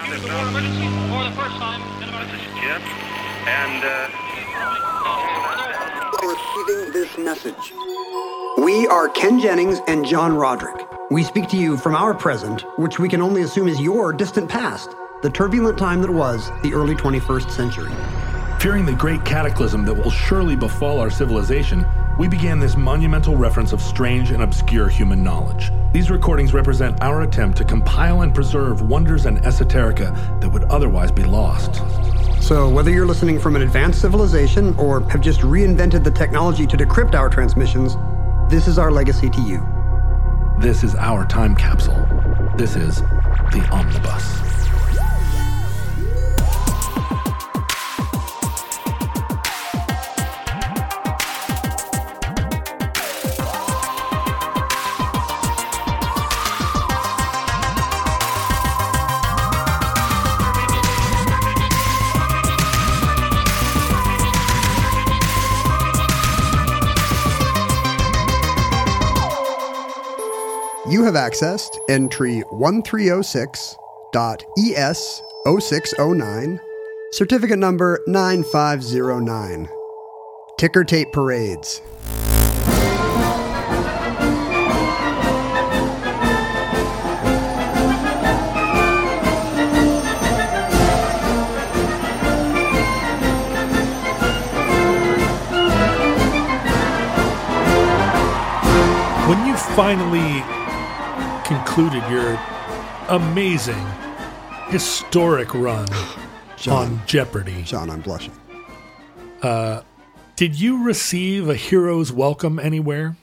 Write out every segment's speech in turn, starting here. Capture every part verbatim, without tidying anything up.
use the water emergency for the first time in about... This is Jim, and, uh... Receiving this message. We are Ken Jennings and John Roderick. We speak to you from our present, which we can only assume is your distant past, the turbulent time that was the early twenty-first century. Fearing the great cataclysm that will surely befall our civilization, we began this monumental reference of strange and obscure human knowledge. These recordings represent our attempt to compile and preserve wonders and esoterica that would otherwise be lost. So whether you're listening from an advanced civilization or have just reinvented the technology to decrypt our transmissions, this is our legacy to you. This is our time capsule. This is the Omnibus. You have accessed entry one three oh six dot E S zero six zero nine, certificate number nine five zero nine. Ticker tape parades. When you finally concluded your amazing, historic run John, on Jeopardy! John, I'm blushing. Uh, did you receive a hero's welcome anywhere?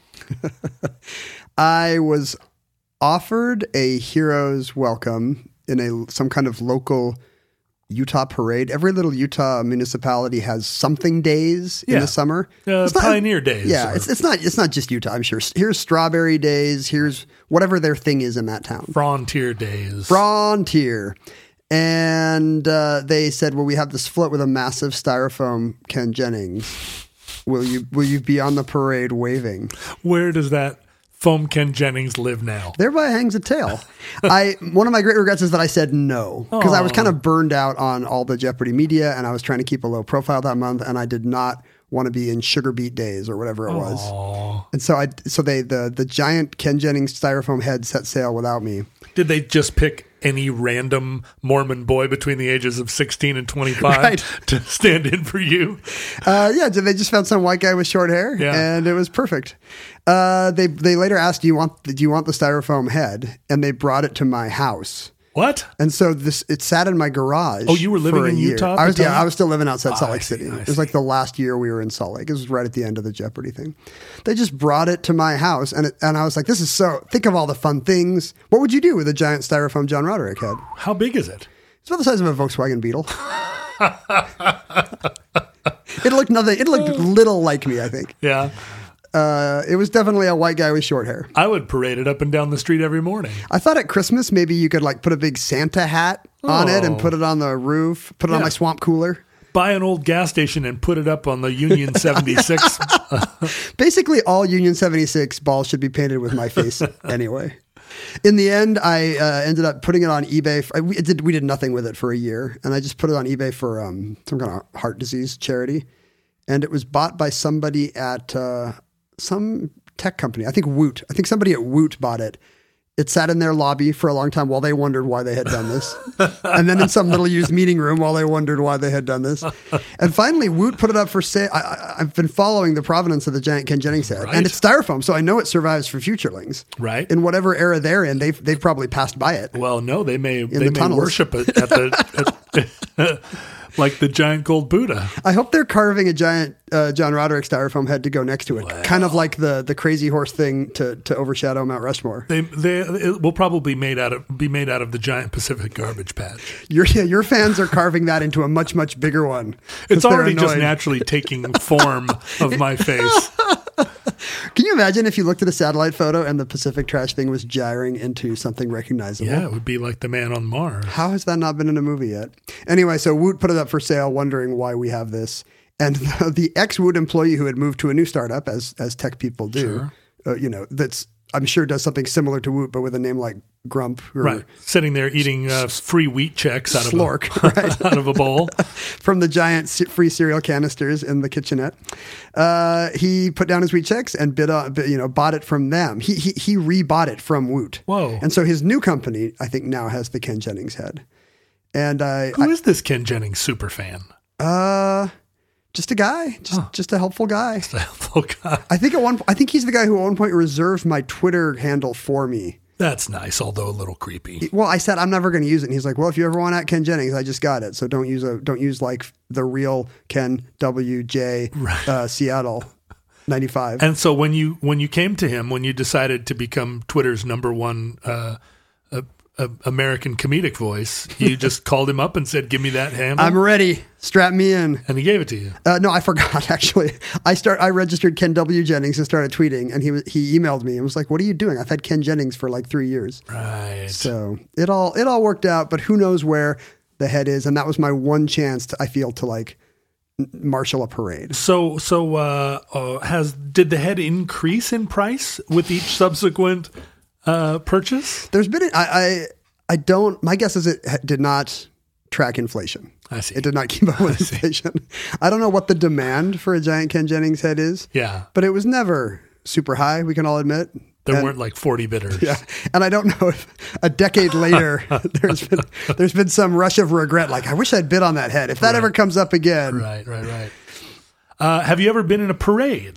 I was offered a hero's welcome in a some kind of local Utah parade. Every little Utah municipality has something days in Yeah. the summer. Uh, It's not- Pioneer Days. Yeah, or it's it's not it's not just Utah. I'm sure. Here's Strawberry Days. Here's whatever their thing is in that town. Frontier Days. Frontier. And uh, they said, well, we have this float with a massive styrofoam Ken Jennings. Will you will you be on the parade waving? Where does that foam Ken Jennings live now? Thereby hangs a tale. I one of my great regrets is that I said no, because I was kind of burned out on all the Jeopardy media, and I was trying to keep a low profile that month, and I did not want to be in Sugar Beet Days or whatever it was. Aww. And so I so they the the giant Ken Jennings styrofoam head set sail without me. Did they just pick any random Mormon boy between the ages of sixteen and twenty-five Right. to stand in for you? Uh, yeah, they just found some white guy with short hair, Yeah. and it was perfect. Uh, they they later asked, "Do you want do you want the styrofoam head?" And they brought it to my house. What? And so this it sat in my garage. Oh, you were living for a in year. Utah at I was the yeah, time? I was still living outside Salt I Lake see, City. I It was like see. the last year we were in Salt Lake. It was right at the end of the Jeopardy thing. They just brought it to my house, and it, and I was like, "This is so." Think of all the fun things. What would you do with a giant styrofoam John Roderick head? How big is it? It's about the size of a Volkswagen Beetle. It looked nothing. It looked little like me, I think. Yeah. Uh, it was definitely a white guy with short hair. I would parade it up and down the street every morning. I thought at Christmas maybe you could like put a big Santa hat on it and Oh. put it on the roof, put it on Yeah. my swamp cooler. Buy an old gas station and put it up on the Union seventy-six. Basically, all Union seventy-six balls should be painted with my face anyway. In the end, I uh, ended up putting it on eBay. For, we did we did nothing with it for a year, and I just put it on eBay for um, some kind of heart disease charity. And it was bought by somebody at uh, some tech company. I think Woot. I think somebody at Woot bought it. It sat in their lobby for a long time while they wondered why they had done this. And then in some little used meeting room while they wondered why they had done this. And finally, Woot put it up for sale. I, I, I've been following the provenance of the giant Ken Jennings head. Right. And it's styrofoam, so I know it survives for futurelings. Right. In whatever era they're in, they've, they've probably passed by it. Well, no, they may they the may tunnels. worship it at the at, like the giant gold Buddha. I hope they're carving a giant uh, John Roderick styrofoam head to go next to it. Wow. Kind of like the, the crazy horse thing to, to overshadow Mount Rushmore. They they it will probably made out of be made out of the giant Pacific garbage patch. Your, yeah, your fans are carving that into a much, much bigger one. It's 'cause they're already just annoyed. naturally taking form of my face. Can you imagine if you looked at a satellite photo and the Pacific trash thing was gyring into something recognizable? Yeah, it would be like the man on Mars. How has that not been in a movie yet? Anyway, so Woot put it up for sale, wondering why we have this. And the, the ex-Woot employee who had moved to a new startup, as as tech people do, Sure. uh, you know, that's I'm sure does something similar to Woot, but with a name like Grump. Or Right. Sitting there eating uh, free wheat checks out of, Slork, a, right. out of a bowl. From the giant c- free cereal canisters in the kitchenette. Uh, he put down his wheat checks and bid on, you know, bought it from them. He, he, he rebought it from Woot. Whoa. And so his new company, I think now has the Ken Jennings head. And I, Who is this Ken Jennings super fan? uh, just a guy, just, Huh. just a helpful guy. The helpful guy. I think at one, I think he's the guy who at one point reserved my Twitter handle for me. That's nice, although a little creepy. Well, I said I'm never going to use it. And he's like, "Well, if you ever want at Ken Jennings, I just got it. So don't use a don't use like the real Ken W J uh, Seattle ninety-five." And so when you when you came to him, when you decided to become Twitter's number one uh, uh, uh, American comedic voice, you just called him up and said, "Give me that handle," I'm ready. Strap me in. and he gave it to you. Uh, no, I forgot actually. I start. I registered Ken W Jennings and started tweeting, and he was he emailed me and was like, "What are you doing? I've had Ken Jennings for like three years." Right. So it all it all worked out, but who knows where the head is? And that was my one chance. To, I feel to like n- marshal a parade. So so uh, uh, has did the head increase in price with each subsequent uh, purchase? There's been I I, I don't. My guess is it ha- did not track inflation. I see. It did not keep up with inflation. I don't know what the demand for a giant Ken Jennings head is. Yeah. But it was never super high, we can all admit. There And- weren't like forty bidders. Yeah. And I don't know if a decade later there's been there's been some rush of regret, like I wish I'd bid on that head. If that Right. ever comes up again. Right, right, right. Uh, have you ever been in a parade?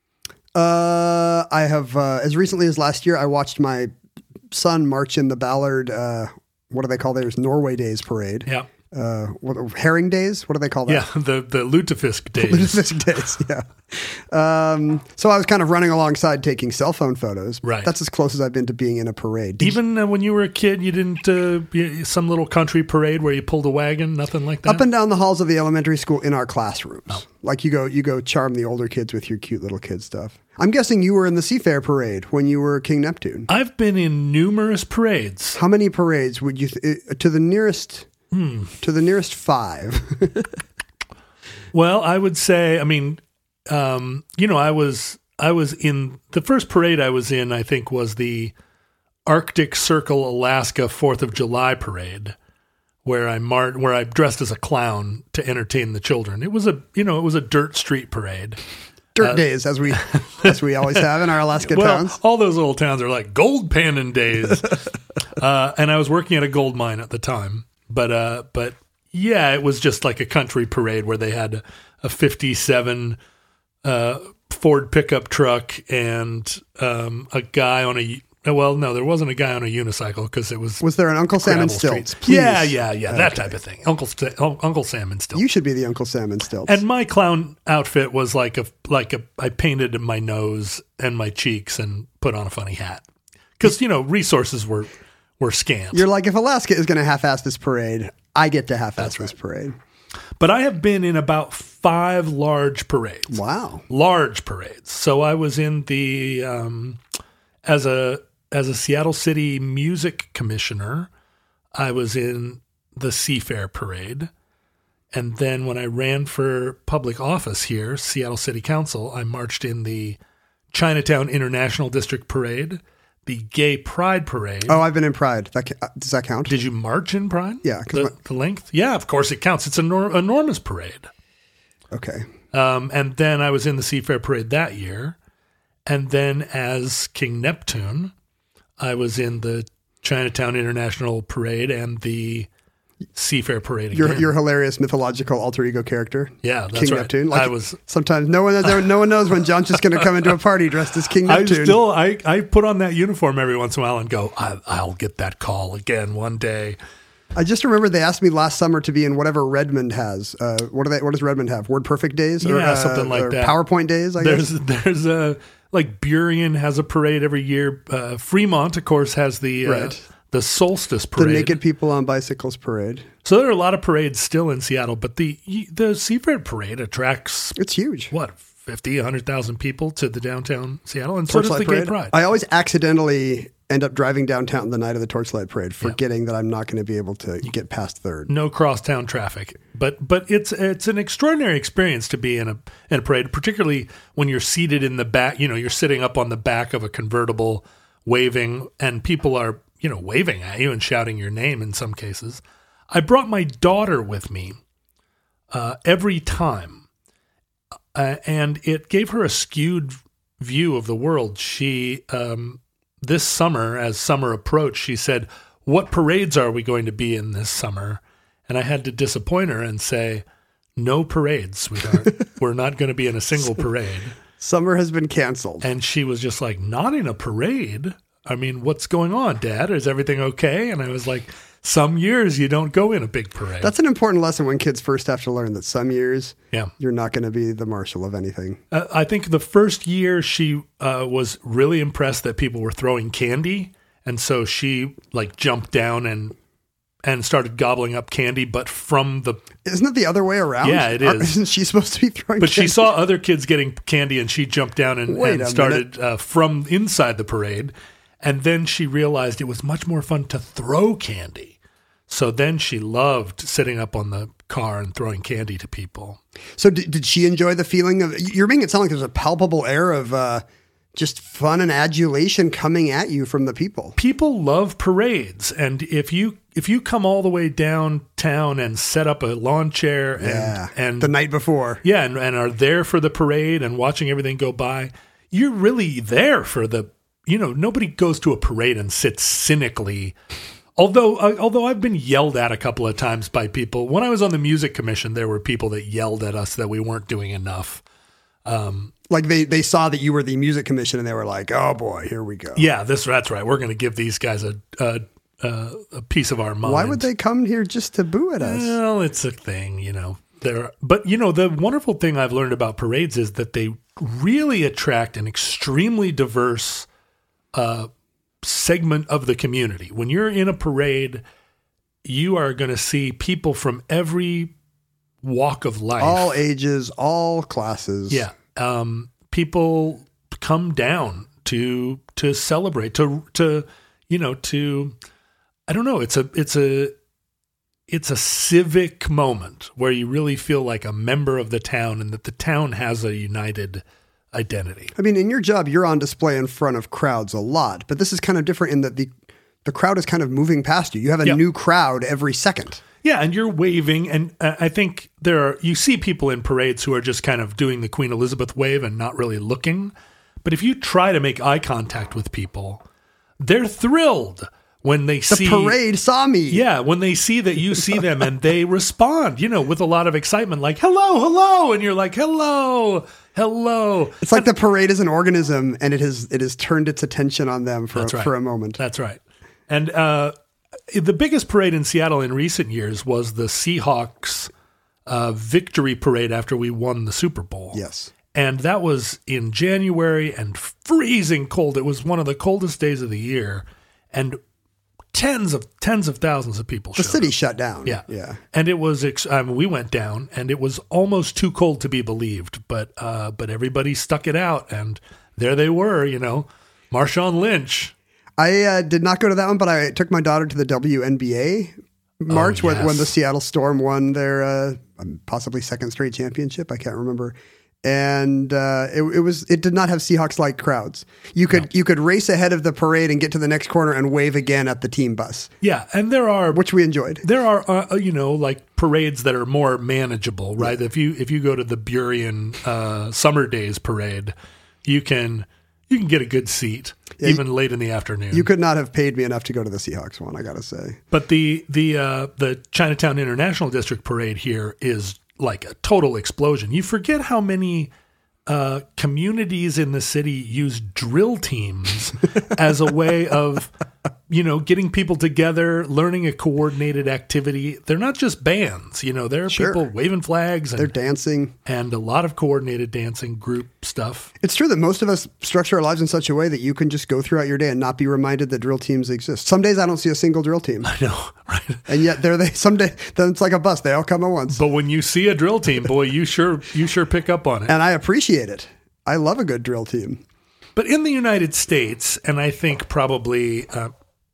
Uh I have uh, as recently as last year I watched my son march in the Ballard uh what do they call theirs? Norway Days parade. Yeah. Uh, what, Herring Days? What do they call that? Yeah, the, the Lutefisk days. Lutefisk Days, yeah. Um, so I was kind of running alongside taking cell phone photos. Right. That's as close as I've been to being in a parade. Did Even uh, when you were a kid, you didn't, uh, you- some little country parade where you pulled a wagon, nothing like that? Up and down the halls of the elementary school in our classrooms. Like you go, you go charm the older kids with your cute little kid stuff. I'm guessing you were in the Seafair parade when you were King Neptune. I've been in numerous parades. How many parades would you, th- to the nearest, Hmm. to the nearest five? Well, I would say, I mean, um, you know, I was, I was in, the first parade I was in, I think, was the Arctic Circle, Alaska fourth of July parade, where I mar- where I dressed as a clown to entertain the children. It was a, you know, it was a dirt street parade. Dirt days, as we, as we always have in our Alaskan Well, towns. all those little towns are like gold panning days. uh, and I was working at a gold mine at the time. But, uh, but yeah, it was just like a country parade where they had a fifty-seven uh, Ford pickup truck and um, a guy on a, well, no, there wasn't a guy on a unicycle because it was Was there an Uncle Sam and gravel stilts? streets. Please. Yeah, yeah, yeah, that Okay. type of thing. Uncle St- Uncle Sam and stilts. You should be the Uncle Sam and stilts. And my clown outfit was like a like a I painted my nose and my cheeks and put on a funny hat because you know resources were were scant. You're like, if Alaska is going to half-ass this parade, I get to half-ass That's this right. parade. But I have been in about five large parades. Wow. Large parades. So I was in the um, as a as a Seattle City music commissioner. I was in the Seafair parade. And then when I ran for public office here, Seattle City Council, I marched in the Chinatown International District Parade, the Gay Pride Parade. Oh, I've been in Pride. That ca- uh, does that count? Did you march in Pride? Yeah, 'cause The, my- the length? Yeah, of course it counts. It's an enor- enormous parade. Okay. Um, and then I was in the Seafair Parade that year. And then as King Neptune, I was in the Chinatown International Parade and the Seafair Parade again. Your your hilarious mythological alter ego character. Yeah, that's King right. Neptune. Like, I was- sometimes no one no one knows when John's just going to come into a party dressed as King I Neptune. still, I, I put on that uniform every once in a while and go, I, I'll get that call again one day. I just remember they asked me last summer to be in whatever Redmond has. Uh, what do they? What does Redmond have? WordPerfect days? Or, Yeah, uh, something like or that. PowerPoint days. I guess. There's, there's a, like Burien has a parade every year. Uh, Fremont, of course, has the, uh, Right. the Solstice The Parade. naked people on bicycles parade. So there are a lot of parades still in Seattle, but the the Seafair Parade attracts, It's huge. what, fifty, one hundred thousand people to the downtown Seattle, and so does the Torchlight Gay Pride. I always accidentally end up driving downtown the night of the Torchlight Parade, forgetting that I'm not going to be able to get past Third. No crosstown traffic, but but it's it's an extraordinary experience to be in a in a parade, particularly when you're seated in the back. You know, you're sitting up on the back of a convertible waving, and people are, you know, waving at you and shouting your name in some cases. I brought my daughter with me uh, every time, uh, and it gave her a skewed view of the world. She, um, this summer, as summer approached, she said, "What parades are we going to be in this summer?" And I had to disappoint her and say, "No parades, sweetheart. We're not going to be in a single parade." Summer has been canceled. And she was just like, "Not in a parade? I mean, what's going on, Dad? Is everything okay?" And I was like, some years you don't go in a big parade. That's an important lesson when kids first have to learn that some years yeah. you're not going to be the marshal of anything. Uh, I think the first year she uh, was really impressed that people were throwing candy. And so she like jumped down and and started gobbling up candy, but from the... Isn't it the other way around? Yeah, it is. Isn't she supposed to be throwing But candy? she saw other kids getting candy and she jumped down and, and started uh, from inside the parade. And then she realized it was much more fun to throw candy. So then she loved sitting up on the car and throwing candy to people. So did, did she enjoy the feeling of... You're making it sound like there's a palpable air of... Uh, just fun and adulation coming at you from the people. People love parades. And if you if you come all the way downtown and set up a lawn chair and, yeah, and the night before. Yeah, and, and are there for the parade and watching everything go by, you're really there for the, you know, nobody goes to a parade and sits cynically. Although uh, although I've been yelled at a couple of times by people. When I was on the music commission, there were people that yelled at us that we weren't doing enough. Um Like they, they saw that you were the music commission and they were like, "Oh boy, here we go." Yeah, this that's right. We're going to give these guys a, a a a piece of our mind. Why would they come here just to boo at us? Well, it's a thing, you know. There, but you know, the wonderful thing I've learned about parades is that they really attract an extremely diverse uh, segment of the community. When you're in a parade, you are going to see people from every walk of life, all ages, all classes. Yeah. Um, people come down to to celebrate, to to you know, to I don't know. It's a it's a it's a civic moment where you really feel like a member of the town, and that the town has a united identity. I mean, in your job, you're on display in front of crowds a lot, but this is kind of different in that the the crowd is kind of moving past you. You have a yeah. new crowd every second. Yeah, and you're waving, and uh, I think there are, you see people in parades who are just kind of doing the Queen Elizabeth wave and not really looking. But if you try to make eye contact with people, they're thrilled when they the see... The parade saw me. Yeah, when they see that you see them and they respond, you know, with a lot of excitement, like, hello, hello, and you're like, hello, hello. It's like the parade is an organism, and it has it has turned its attention on them for, That's right. for a moment. That's right. And, uh... the biggest parade in Seattle in recent years was the Seahawks uh, victory parade after we won the Super Bowl. Yes. And that was in January and freezing cold. It was one of the coldest days of the year. And tens of tens of thousands of people The showed city up. shut down. Yeah. Yeah. And it was, ex- I mean, we went down and it was almost too cold to be believed. But, uh, but everybody stuck it out. And there they were, you know, Marshawn Lynch. I uh, did not go to that one, but I took my daughter to the W N B A March oh, when, yes. when the Seattle Storm won their uh, possibly second straight championship. I can't remember. And uh, it, it was it did not have Seahawks-like crowds. You could no. you could race ahead of the parade and get to the next corner and wave again at the team bus. Yeah, and there are which we enjoyed. There are uh, you know like parades that are more manageable, right? Yeah. If you if you go to the Burien uh, Summer Days parade, you can you can get a good seat. Yeah, even you, late in the afternoon. You could not have paid me enough to go to the Seahawks one, I got to say. But the the uh, the Chinatown International District Parade here is like a total explosion. You forget how many uh, communities in the city use drill teams as a way of, you know, getting people together, learning a coordinated activity. They're not just bands, you know, there are sure. people waving flags. And, they're dancing. And a lot of coordinated dancing group stuff. It's true that most of us structure our lives in such a way that you can just go throughout your day and not be reminded that drill teams exist. Some days I don't see a single drill team. I know, right? And yet there they, some day, then it's like a bus. They all come at once. But when you see a drill team, boy, you sure, you sure pick up on it. And I appreciate it. I love a good drill team. But in the United States, and I think probably, uh,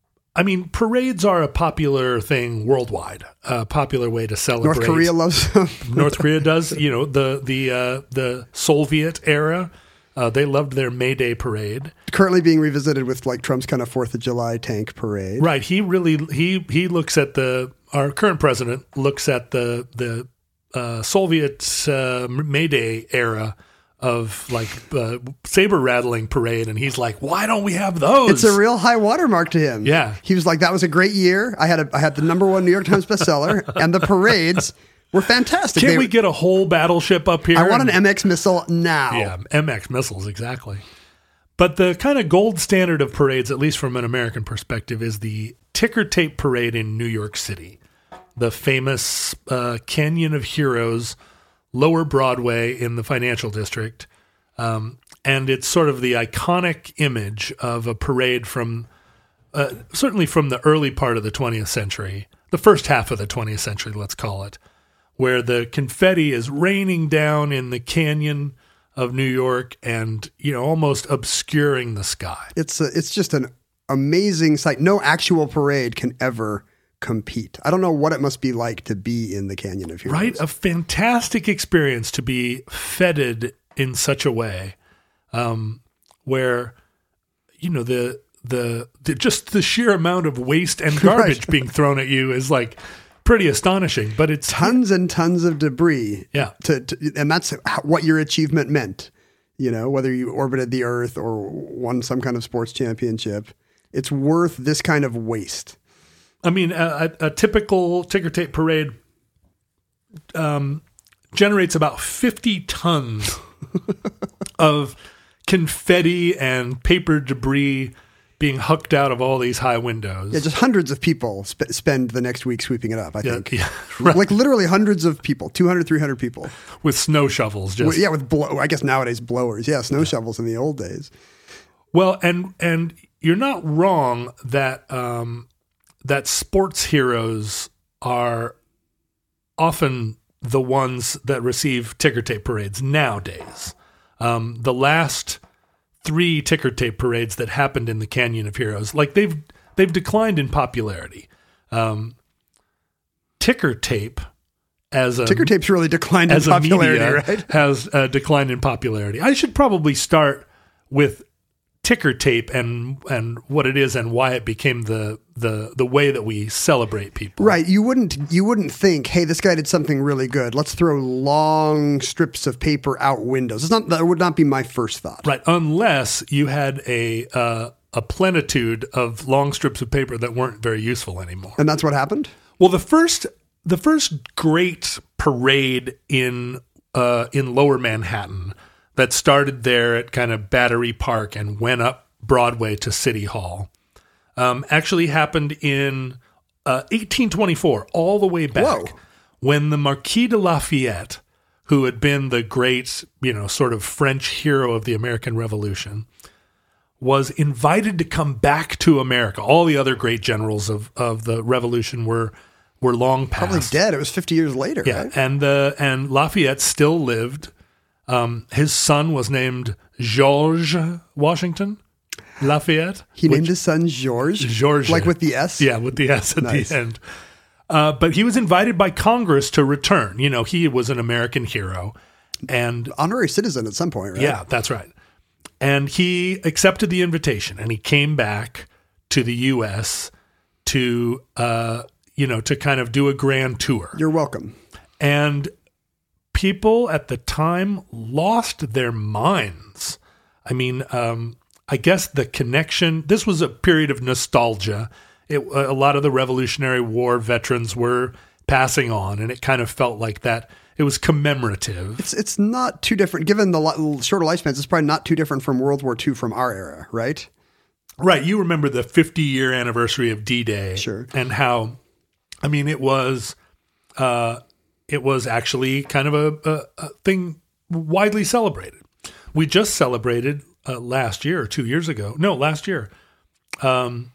I mean, parades are a popular thing worldwide, a popular way to celebrate. North Korea loves them. North Korea does. You know, the the uh, the Soviet era Uh, they loved their May Day parade. Currently being revisited with like Trump's kind of Fourth of July tank parade. Right. He really he he looks at the our current president looks at the the uh, Soviet uh, May Day era of like uh, saber rattling parade, and he's like, why don't we have those? It's a real high watermark to him. Yeah. He was like, that was a great year. I had a I had the number one New York Times bestseller, and the parades were fantastic. Can't They- we get a whole battleship up here? I want an and- M X missile now. Yeah, M X missiles, exactly. But the kind of gold standard of parades, at least from an American perspective, is the ticker tape parade in New York City. The famous uh, Canyon of Heroes, Lower Broadway in the financial district. Um, and it's sort of the iconic image of a parade from, uh, certainly from the early part of the twentieth century, the first half of the twentieth century, let's call it, where the confetti is raining down in the canyon of New York and, you know, almost obscuring the sky. It's a, it's just an amazing sight. No actual parade can ever compete. I don't know what it must be like to be in the Canyon of Heroes. Right? A fantastic experience to be feted in such a way um, where, you know, the, the the just the sheer amount of waste and garbage Right. being thrown at you is like pretty astonishing. But it's Tons and tons of debris. Yeah. To, to and that's how- what your achievement meant. You know, whether you orbited the Earth or won some kind of sports championship, it's worth this kind of waste. I mean, a, a, a typical ticker tape parade um, generates about fifty tons of confetti and paper debris being hucked out of all these high windows. Yeah, just hundreds of people sp- spend the next week sweeping it up, I Yeah, think. yeah, right. Like literally hundreds of people, two hundred, three hundred people. With snow shovels. Just Well, yeah, with blow. I guess nowadays blowers. Yeah, snow shovels in the old days. Well, and and you're not wrong that um, that sports heroes are often the ones that receive ticker tape parades nowadays. Um, the last three ticker tape parades that happened in the Canyon of Heroes, like they've they've declined in popularity. Um, ticker tape as a Ticker tape's really declined in as a popularity, media right? has uh, declined in popularity. I should probably start with ticker tape and and what it is and why it became the the the way that we celebrate people. Right. You wouldn't you wouldn't think, hey, this guy did something really good. Let's throw long strips of paper out windows. It's not that would not be my first thought. Right, unless you had a uh, a plenitude of long strips of paper that weren't very useful anymore. And that's what happened? Well, the first the first great parade in uh, in Lower Manhattan that started there at kind of Battery Park and went up Broadway to City Hall um, actually happened in uh, eighteen twenty-four, all the way back, Whoa. when the Marquis de Lafayette, who had been the great, you know, sort of French hero of the American Revolution, was invited to come back to America. All the other great generals of, of the Revolution were were long past. Probably dead. It was fifty years later, Yeah, right? and the and Lafayette still lived. Um, his son was named George Washington Lafayette. He which- named his son George. George, Like with the S? Yeah, with the S at Nice. the end. Uh, but he was invited by Congress to return. You know, he was an American hero, and Honorary citizen at some point, right? yeah, that's right. And he accepted the invitation, and he came back to the U S to, uh, you know, to kind of do a grand tour. You're welcome. And people at the time lost their minds. I mean, um, I guess the connection, this was a period of nostalgia. It, a lot of the Revolutionary War veterans were passing on, and it kind of felt like that. It was commemorative. It's it's not too different. Given the li- shorter lifespans, it's probably not too different from World War Two from our era, right? Right. You remember the fifty-year anniversary of D-Day. Sure. And how, I mean, it was, uh, it was actually kind of a, a, a thing widely celebrated. We just celebrated uh, last year or two years ago. No, last year. Um,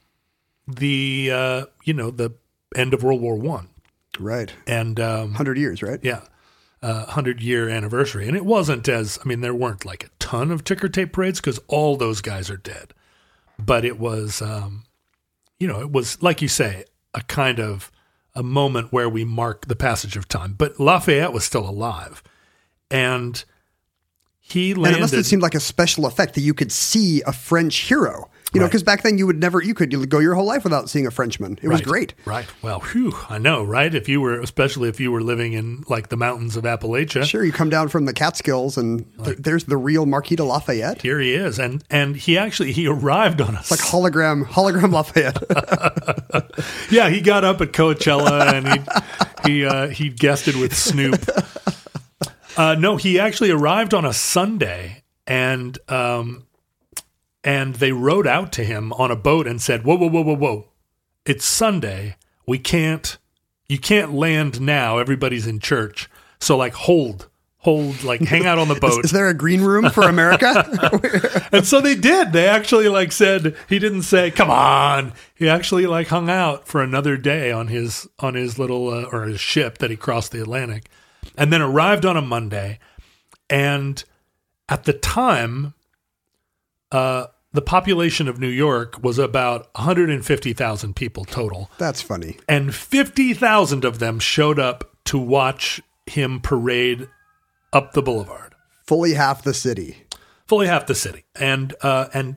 the, uh, you know, the end of World War One. Right. And, um, one hundred years, right? yeah, uh, hundred-year anniversary. And it wasn't as, I mean, there weren't like a ton of ticker tape parades because all those guys are dead. But it was, um, you know, it was, like you say, a kind of a moment where we mark the passage of time. But Lafayette was still alive. And he And landed. it must have seemed like a special effect that you could see a French hero. You know, Right. because back then you would never, you could go your whole life without seeing a Frenchman. It was Right, great. Right. Well, whew, I know, right? If you were, especially if you were living in like the mountains of Appalachia. Sure, you come down from the Catskills and th- there's the real Marquis de Lafayette. Here he is, and and he actually he arrived on us. Like hologram, hologram Lafayette. Yeah, he got up at Coachella and he he uh, he guested with Snoop. Uh, no, he actually arrived on a Sunday, and um, and they rowed out to him on a boat and said, "Whoa, whoa, whoa, whoa, whoa! It's Sunday. We can't. You can't land now. Everybody's in church. So like, hold." Hold, like, hang out on the boat. Is, is there a green room for America? And so they did. They actually like said, he didn't say, come on. He actually like hung out for another day on his, on his little, uh, or his ship that he crossed the Atlantic, and then arrived on a Monday. And at the time, uh, the population of New York was about one hundred fifty thousand people total. That's funny. And fifty thousand of them showed up to watch him parade up the boulevard. Fully half the city. Fully half the city. And uh, and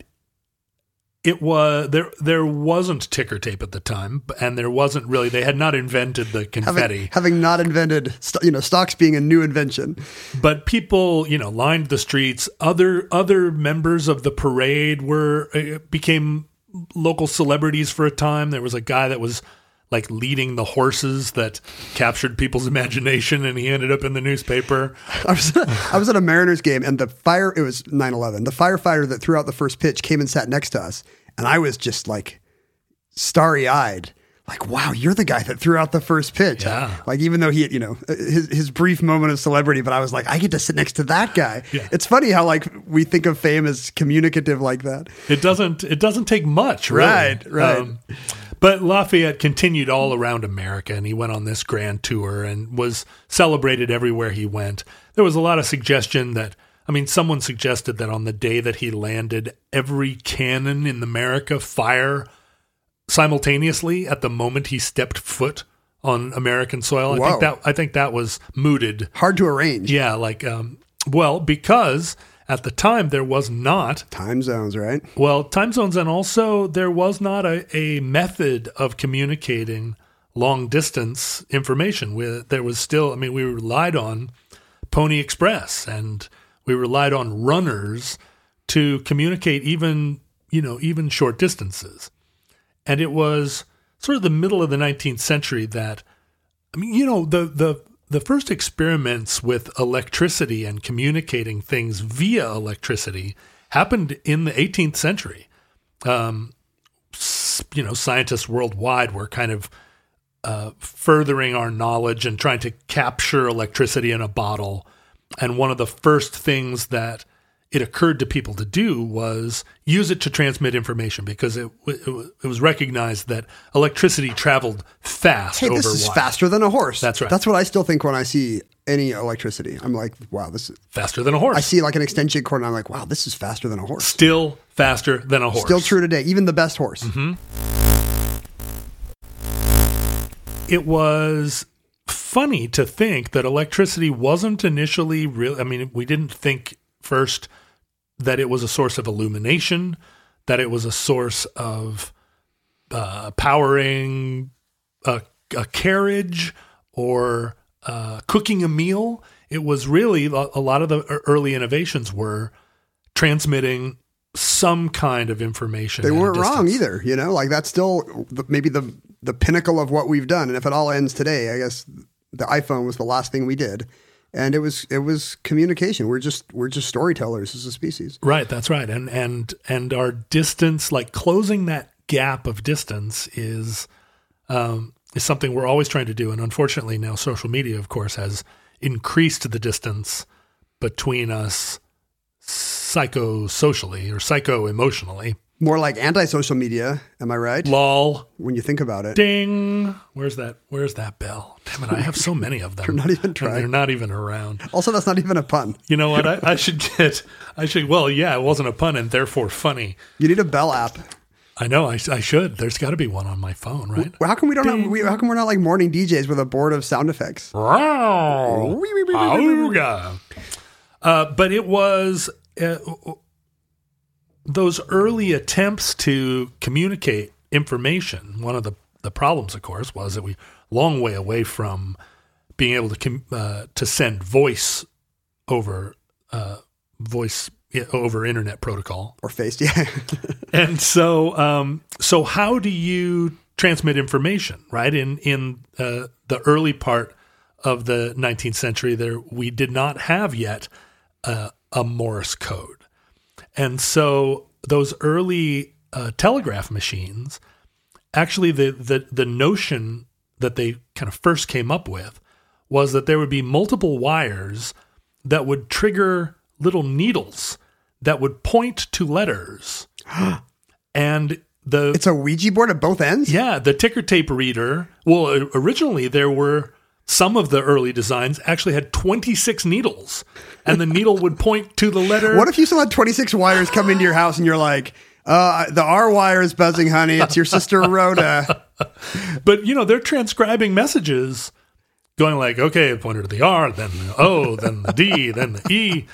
it was there there wasn't ticker tape at the time, and there wasn't really, they had not invented the confetti. Having, having not invented, st- you know, stocks being a new invention. But people, you know, lined the streets. Other other members of the parade were uh, became local celebrities for a time. There was a guy that was like leading the horses that captured people's imagination, and he ended up in the newspaper. I was I was at a Mariners game, and the fire, it was nine eleven. The firefighter that threw out the first pitch came and sat next to us, and I was just like starry-eyed. Like, wow, you're the guy that threw out the first pitch. Yeah. Like, even though he, you know, his, his brief moment of celebrity, but I was like, I get to sit next to that guy. Yeah. It's funny how like we think of fame as communicative like that. It doesn't it doesn't take much, really. Right, right. Um, but Lafayette continued all around America, and he went on this grand tour and was celebrated everywhere he went. There was a lot of suggestion that, I mean, someone suggested that on the day that he landed, every cannon in America fire simultaneously at the moment he stepped foot on American soil. I Whoa. think that I think that was mooted. Hard to arrange. Yeah, like um, well, because at the time there was not Time zones, right? well time zones, and also there was not a, a method of communicating long distance information. With there was still, I mean, we relied on Pony Express, and we relied on runners to communicate even you know even short distances. And it was sort of the middle of the nineteenth century that, I mean, you know, the the the first experiments with electricity and communicating things via electricity happened in the eighteenth century. Um, s- you know, scientists worldwide were kind of uh, furthering our knowledge and trying to capture electricity in a bottle. And one of the first things that it occurred to people to do was use it to transmit information, because it it, it was recognized that electricity traveled fast Hey, over this is wire. faster than a horse. That's right. That's what I still think when I see any electricity. I'm like, wow, this is. Faster than a horse. I see like an extension cord, and I'm like, wow, this is faster than a horse. Still faster than a horse. Still true today, even the best horse. Mm-hmm. It was funny to think that electricity wasn't initially real. I mean, we didn't think first that it was a source of illumination, that it was a source of uh, powering a, a carriage or uh, cooking a meal. It was really, a lot of the early innovations were transmitting some kind of information. They at a weren't wrong distance. either. You know, like that's still the, maybe the the pinnacle of what we've done. And if it all ends today, I guess the iPhone was the last thing we did. And it was it was communication. We're just we're just storytellers as a species. Right, that's right. And and and our distance, like closing that gap of distance is um, is something we're always trying to do. And unfortunately now social media, of course, has increased the distance between us psychosocially or psycho-emotionally. More like anti-social media, am I right? Lol. When you think about it. Ding. Where's that where's that bell? Damn it, I have so many of them. You're not even and trying. they're not even around. Also, that's not even a pun. You know what? I, I should get I should well, yeah, it wasn't a pun and therefore funny. You need a bell app. I know, I, I should. There's got to be one on my phone, right? Well, how come we don't have, we, how come we're not like morning D Js with a board of sound effects? Auga. Uh, but it was uh, those early attempts to communicate information. One of the, the problems, of course, was that we long way away from being able to com- uh, to send voice over uh, voice over internet protocol or face, yeah. And so, um, so how do you transmit information, right? In in uh, the early part of the nineteenth century, there we did not have yet uh, a Morse code, and so those early uh, telegraph machines, actually, the the the notion that they kind of first came up with was that there would be multiple wires that would trigger little needles that would point to letters. And the It's a Ouija board at both ends? Yeah, the ticker tape reader. Well, originally there were some of the early designs actually had twenty-six needles, and the needle would point to the letter. What if you still had twenty-six wires come into your house and you're like, uh, the R wire is buzzing, honey. It's your sister Rhoda. But, you know, they're transcribing messages going like, okay, pointer to the R, then the O, then the D, then the E.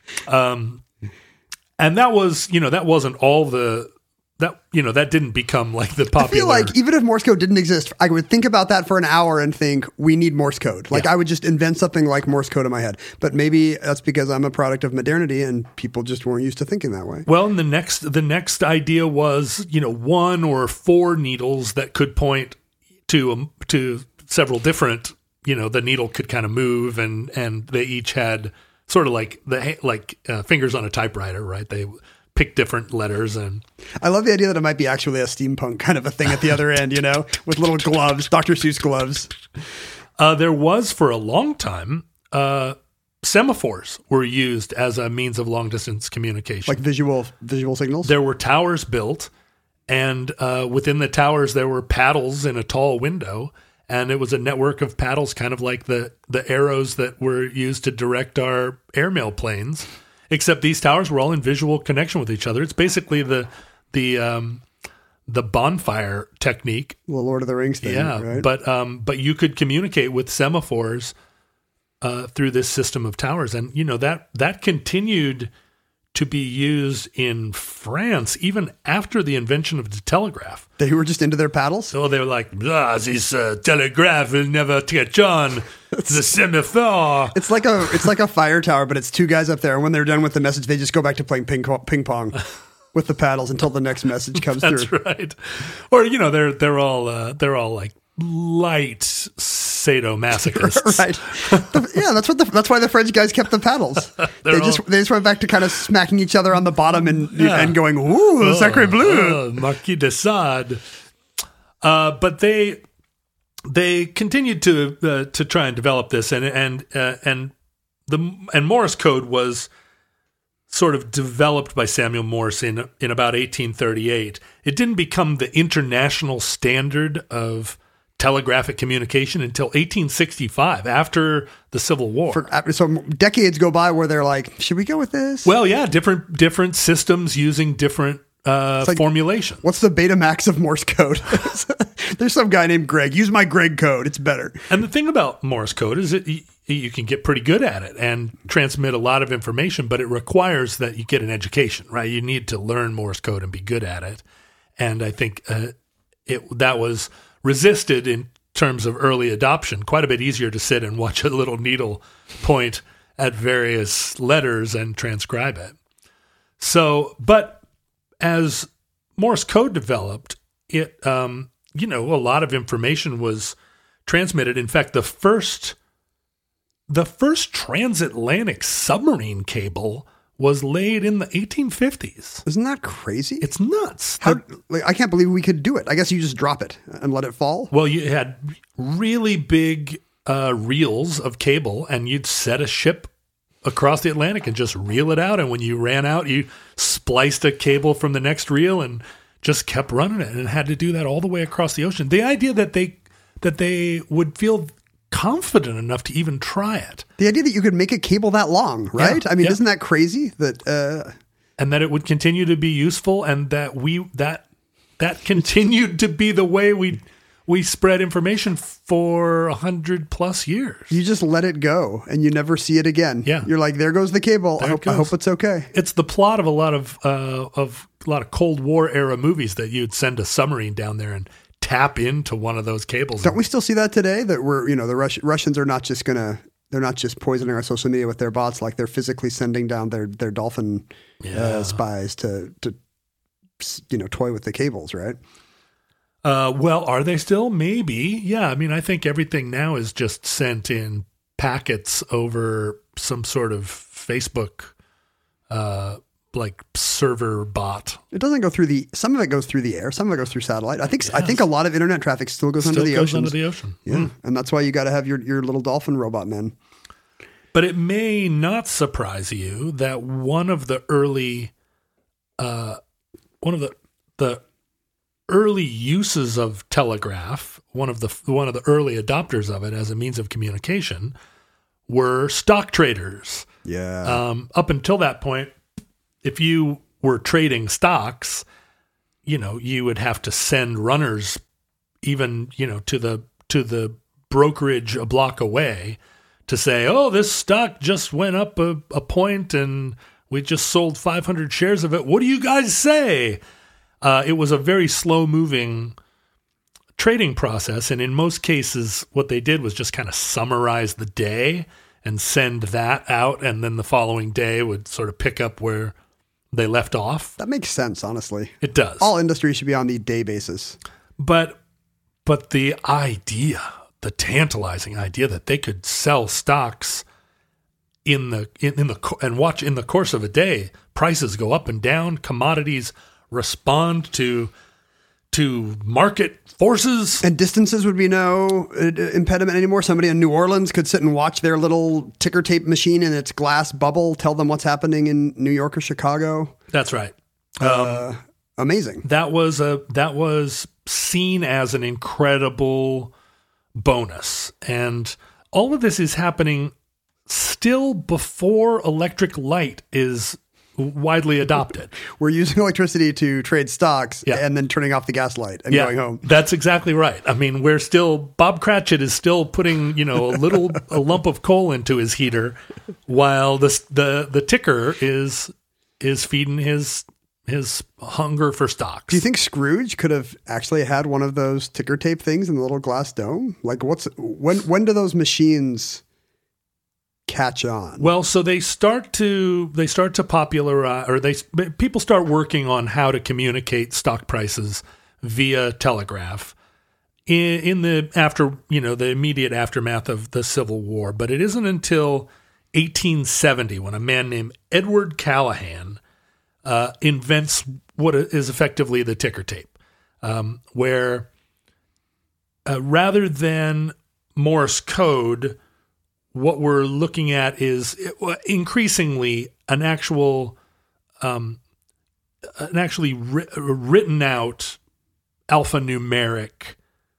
Um, and that was, you know, that wasn't all the, that, you know, that didn't become like the popular. I feel like even if Morse code didn't exist, I would think about that for an hour and think, we need Morse code. Like, yeah. I would just invent something like Morse code in my head. But maybe that's because I'm a product of modernity and people just weren't used to thinking that way. Well, and the next, the next idea was, you know, one or four needles that could point to, um, to several different, you know, the needle could kind of move, and, and they each had sort of like the, like uh, fingers on a typewriter, right? They pick different letters. And I love the idea that it might be actually a steampunk kind of a thing at the other end, you know, with little gloves, Doctor Seuss gloves. Uh, there was for a long time, uh, semaphores were used as a means of long distance communication. Like visual, visual signals? There were towers built, and uh, within the towers, there were paddles in a tall window. And it was a network of paddles, kind of like the, the arrows that were used to direct our airmail planes, except these towers were all in visual connection with each other. It's basically the the um, the bonfire technique. The Lord of the Rings thing, yeah, right? But um, but you could communicate with semaphores uh, through this system of towers, and you know that that continued to be used in France even after the invention of the telegraph. They were just into their paddles? So they were like, ah, this uh, telegraph will never catch on. The semaphore. It's like a it's like a fire tower, but it's two guys up there. And when they're done with the message, they just go back to playing ping, ping pong with the paddles until the next message comes That's through. That's right. Or, you know, they're they're all uh, they're all like light sadomasochists. Right. Yeah, that's what the, that's why the French guys kept the paddles. they just all, they just went back to kind of smacking each other on the bottom and yeah. and going, ooh, oh, sacre bleu. Oh, Marquis de Sade. Uh, but they they continued to uh, to try and develop this, and and uh, and the and Morse code was sort of developed by Samuel Morse in in about eighteen thirty-eight. It didn't become the international standard of telegraphic communication until eighteen sixty-five, after the Civil War. For, so decades go by where they're like, should we go with this? Well, yeah, different different systems using different uh, like, formulation. What's the Betamax of Morse code? There's some guy named Greg. Use my Greg code. It's better. And the thing about Morse code is that you, you can get pretty good at it and transmit a lot of information, but it requires that you get an education, right? You need to learn Morse code and be good at it. And I think uh, it that was resisted in terms of early adoption. Quite a bit easier to sit and watch a little needle point at various letters and transcribe it. So, but as Morse code developed, it, um, you know, a lot of information was transmitted. In fact, the first, the first transatlantic submarine cable was laid in the eighteen fifties. Isn't that crazy? It's nuts. How, like, I can't believe we could do it. I guess you just drop it and let it fall. Well, you had really big uh, reels of cable, and you'd set a ship across the Atlantic and just reel it out. And when you ran out, you spliced a cable from the next reel and just kept running it, and had to do that all the way across the ocean. The idea that they that they would feel confident enough to even try it. The idea that you could make a cable that long, right? Yeah, I mean, yeah. Isn't that crazy? That uh... and that it would continue to be useful, and that we that that continued to be the way we we spread information for a hundred plus years. You just let it go and you never see it again. Yeah. You're like, there goes the cable. I There it hope, I goes. hope it's okay. It's the plot of a lot of uh, of a lot of Cold War era movies that you'd send a submarine down there and tap into one of those cables. Don't we still see that today? That we're, you know, the Rus- Russians are not just going to, they're not just poisoning our social media with their bots. Like they're physically sending down their, their dolphin Yeah. uh, spies to, to, you know, toy with the cables, right? Uh, well, are they still? Maybe. Yeah. I mean, I think everything now is just sent in packets over some sort of Facebook, uh, like server bot. It doesn't go through the, some of it goes through the air. Some of it goes through satellite. I think, I Yes. think a lot of internet traffic still goes Still under the goes ocean. under the ocean. Yeah. Mm. And that's why you got to have your, your little dolphin robot men. But it may not surprise you that one of the early, uh, one of the the early uses of telegraph, one of the one of the early adopters of it as a means of communication, were stock traders. Yeah. Um, up until that point, if you were trading stocks, you know, you would have to send runners, even you know, to the to the brokerage a block away, to say, oh, this stock just went up a, a point and we just sold five hundred shares of it. What do you guys say? Uh, it was a very slow moving trading process. And in most cases, what they did was just kind of summarize the day and send that out. And then the following day would sort of pick up where they left off. that makes sense, honestly. It does. All industries should be on the day basis. But, but the idea, the tantalizing idea that they could sell stocks in the in, in the co- and watch in the course of a day, prices go up and down, commodities respond to to market forces. And distances would be no uh, impediment anymore. Somebody in New Orleans could sit and watch their little ticker tape machine in its glass bubble, tell them what's happening in New York or Chicago. That's right. Uh, amazing. That was a that was seen as an incredible bonus, and all of this is happening still before electric light is widely adopted. We're using electricity to trade stocks Yeah. and then turning off the gas light and going home. That's exactly right. I mean, we're still, Bob Cratchit is still putting, you know, a little, a lump of coal into his heater while the, the, the ticker is, is feeding his, his hunger for stocks. Do you think Scrooge could have actually had one of those ticker tape things in the little glass dome? Like what's, when, when do those machines catch on? Well, so they start to they start to popularize, or they people start working on how to communicate stock prices via telegraph in, in the after you know the immediate aftermath of the Civil War. But it isn't until eighteen seventy when a man named Edward Callahan uh, invents what is effectively the ticker tape, um, where uh, rather than Morse code, what we're looking at is increasingly an actual, um, an actually ri- written out alphanumeric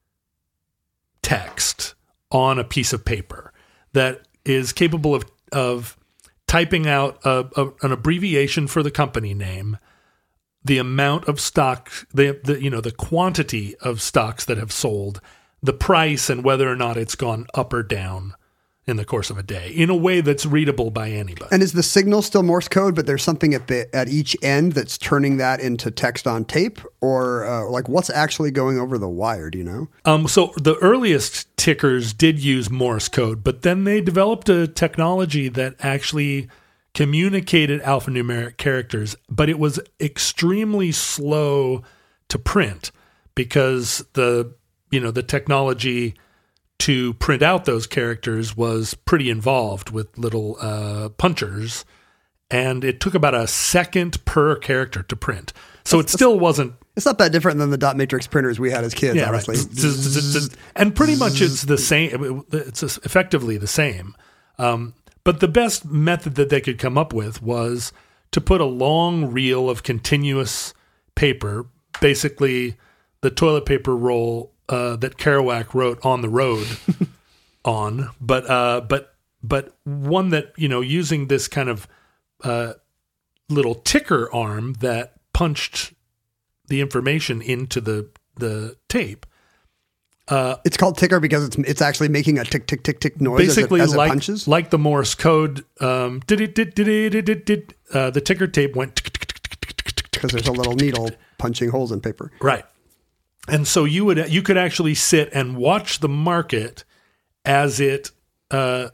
text on a piece of paper that is capable of of typing out a, a, an abbreviation for the company name, the amount of stock, the, the you know the quantity of stocks that have sold, the price, and whether or not it's gone up or down in the course of a day in a way that's readable by anybody. And is the signal still Morse code, but there's something at the at each end that's turning that into text on tape, or uh, like what's actually going over the wire? Do you know? Um, so the earliest tickers did use Morse code, but then they developed a technology that actually communicated alphanumeric characters, but it was extremely slow to print because the you know the technology to print out those characters was pretty involved with little uh, punchers, and it took about a second per character to print. So it still wasn't. It's not that different than the dot matrix printers we had as kids, Yeah, honestly. right. And pretty much it's the same. It's effectively the same. Um, but the best method that they could come up with was to put a long reel of continuous paper, basically the toilet paper roll Uh, that Kerouac wrote On the Road on, but uh, but but one that, you know, using this kind of uh, little ticker arm that punched the information into the the tape, Uh, it's called ticker because it's it's actually making a tick, tick, tick, tick noise basically as it, as like, it punches? like the Morse code. Um, did it, did, did, did, did, did, uh, the ticker tape went because there's a little needle punching holes in paper. Right. And so you would you could actually sit and watch the market as it uh,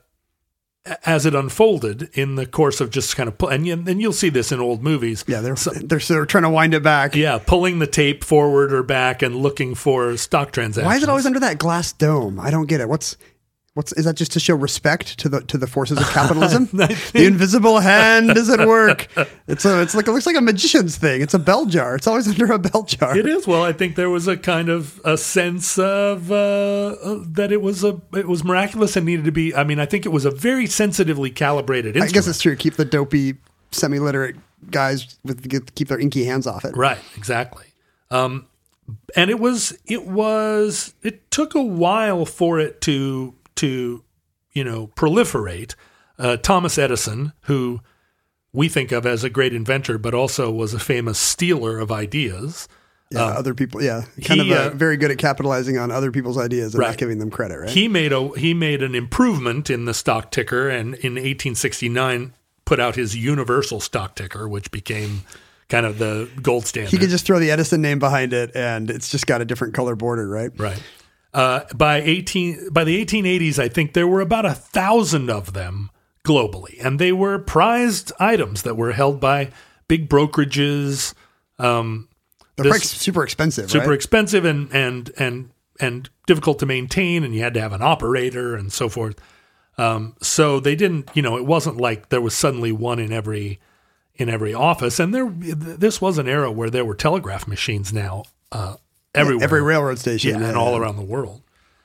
as it unfolded in the course of just kind of pull, and you, and you'll see this in old movies. Yeah, they're so, they're they're trying to wind it back. Yeah, pulling the tape forward or back and looking for stock transactions. Why is it always under that glass dome? I don't get it. What's What's is that just to show respect to the to the forces of capitalism? The invisible hand is at work. It's a it's like it looks like a magician's thing. It's a bell jar. It's always under a bell jar. It is. Well, I think there was a kind of a sense of uh, that it was a it was miraculous and needed to be. I mean, I think it was a very sensitively calibrated instrument. I guess it's true. Keep the dopey, semi-literate guys with keep their inky hands off it. Right. Exactly. Um, and it was it was it took a while for it to. to, you know, proliferate. Uh, Thomas Edison, who we think of as a great inventor, but also was a famous stealer of ideas. Yeah, uh, other people, yeah. Kind he, of uh, uh, very good at capitalizing on other people's ideas and right. not giving them credit, right? He made a he made an improvement in the stock ticker, and in eighteen sixty-nine put out his universal stock ticker, which became kind of the gold standard. He could just throw the Edison name behind it, and it's just got a different color border, right? Right. Uh, by eighteen by the eighteen eighties, I think there were about a thousand of them globally, and they were prized items that were held by big brokerages. Um, They're this, super expensive, super right? expensive, and and and and difficult to maintain, and you had to have an operator and so forth. Um, so they didn't, you know, it wasn't like there was suddenly one in every in every office, and there this was an era where there were telegraph machines now. Uh, Everywhere. Every railroad station. Yeah, yeah, and all yeah. around the world.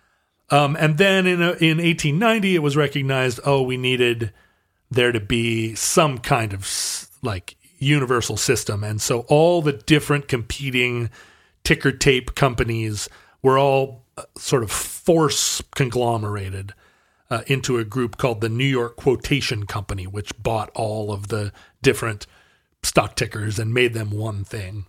Um, and then in a, in eighteen ninety, it was recognized, oh, we needed there to be some kind of like universal system. And so all the different competing ticker tape companies were all uh, sort of force conglomerated uh, into a group called the New York Quotation Company, which bought all of the different stock tickers and made them one thing.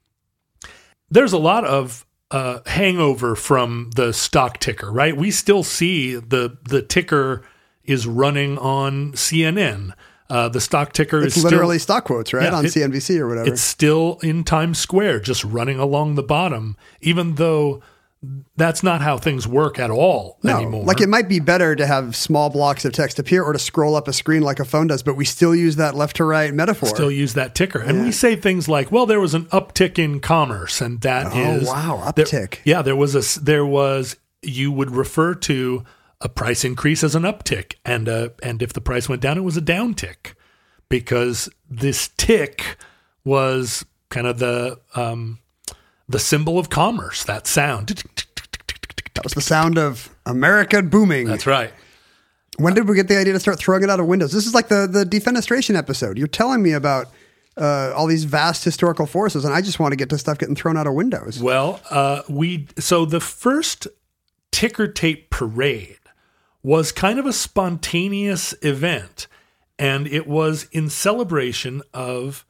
There's a lot of uh, hangover from the stock ticker, right? We still see the the ticker is running on C N N. Uh, the stock ticker it's is literally still, stock quotes, right? Yeah, on it, C N B C or whatever. It's still in Times Square, just running along the bottom, even though that's not how things work at all no, anymore. Like it might be better to have small blocks of text appear or to scroll up a screen like a phone does, but we still use that left to right metaphor. Still use that ticker. And yeah. we say things like, well, there was an uptick in commerce, and that oh, is... Oh, wow, uptick. There, yeah, there was a... There was... You would refer to a price increase as an uptick, and uh, and if the price went down, it was a downtick, because this tick was kind of the... Um, the symbol of commerce, that sound. That was the sound of America booming. That's right. When did we get the idea to start throwing it out of windows? This is like the, the defenestration episode. You're telling me about uh, all these vast historical forces, and I just want to get to stuff getting thrown out of windows. Well, uh, we so the first ticker tape parade was kind of a spontaneous event, and it was in celebration of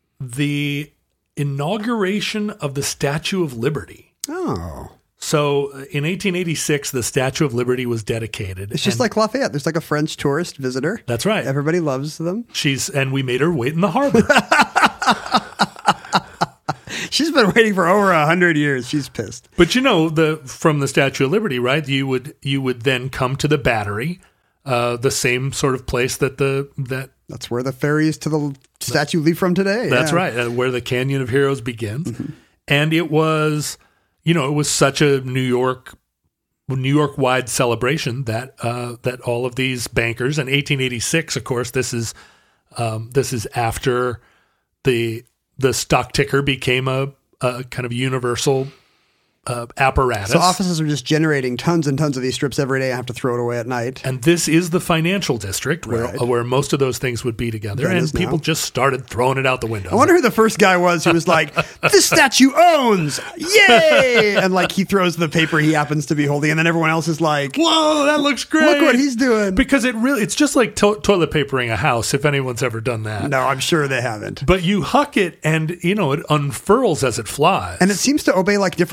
the inauguration of the Statue of Liberty. Oh. So in eighteen eighty-six, the Statue of Liberty was dedicated. It's just like Lafayette. There's like a French tourist visitor. That's right. Everybody loves them. She's and we made her wait in the harbor. She's been waiting for over a hundred years. She's pissed. But you know, the from the Statue of Liberty, right? You would you would then come to the Battery, uh, the same sort of place that the that. That's where the ferries to the statue leave from today. That's yeah. right, uh, where the Canyon of Heroes begins. Mm-hmm. And it was, you know, it was such a New York, New York-wide celebration that uh, that all of these bankers, and eighteen eighty-six, of course, this is um, this is after the the stock ticker became a, a kind of universal uh, apparatus. So offices are just generating tons and tons of these strips every day. I have to throw it away at night. And this is the financial district where right. where most of those things would be together. That and people now. just started throwing it out the window. I wonder who the first guy was who was like, this statue owns, yay! And like he throws the paper he happens to be holding, and then everyone else is like, whoa, that looks great. Look what he's doing. Because it really, it's just like to- toilet papering a house, if anyone's ever done that. No, I'm sure they haven't. But you huck it and, you know, it unfurls as it flies. And it seems to obey like different laws of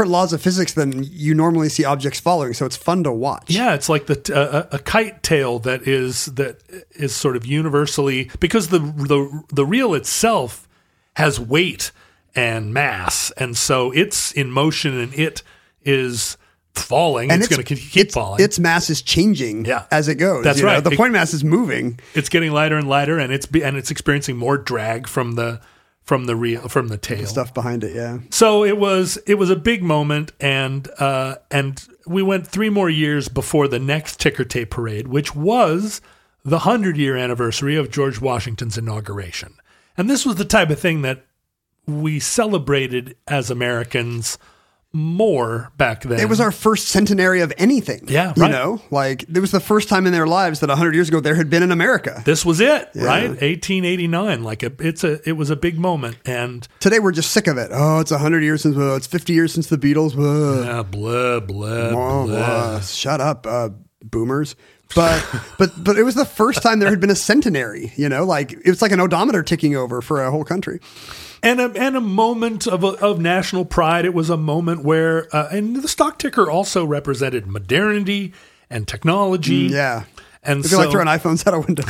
physics than you normally see objects following, so it's fun to watch. Yeah, it's like the uh, a kite tail that is that is sort of universally, because the the the reel itself has weight and mass, and so it's in motion and it is falling. And it's, it's going to keep its, falling. Its mass is changing Yeah. as it goes. That's you know? right. The It- point mass is moving. It's getting lighter and lighter, and it's be, and it's experiencing more drag from the from the reel from the tail. Stuff behind it, yeah. So it was it was a big moment, and uh, and we went three more years before the next ticker tape parade, which was the hundred year anniversary of George Washington's inauguration. And this was the type of thing that we celebrated as Americans more back then. It was our first centenary of anything. Yeah, You right. know, like it was the first time in their lives that one hundred years ago there had been in America. This was it, Yeah. right? eighteen eighty-nine. Like a, it's a, it was a big moment, and Today we're just sick of it. Oh, it's one hundred years since, uh, it's fifty years since the Beatles. Uh, uh, blah blah blah, blah. blah. Shut up, uh, boomers. But but but it was the first time there had been a centenary. You know, like it's like an odometer ticking over for a whole country. And a, and a moment of, of national pride. It was a moment where, uh, and the stock ticker also represented modernity and technology. Yeah, And it'd so, be like throwing iPhones out of windows.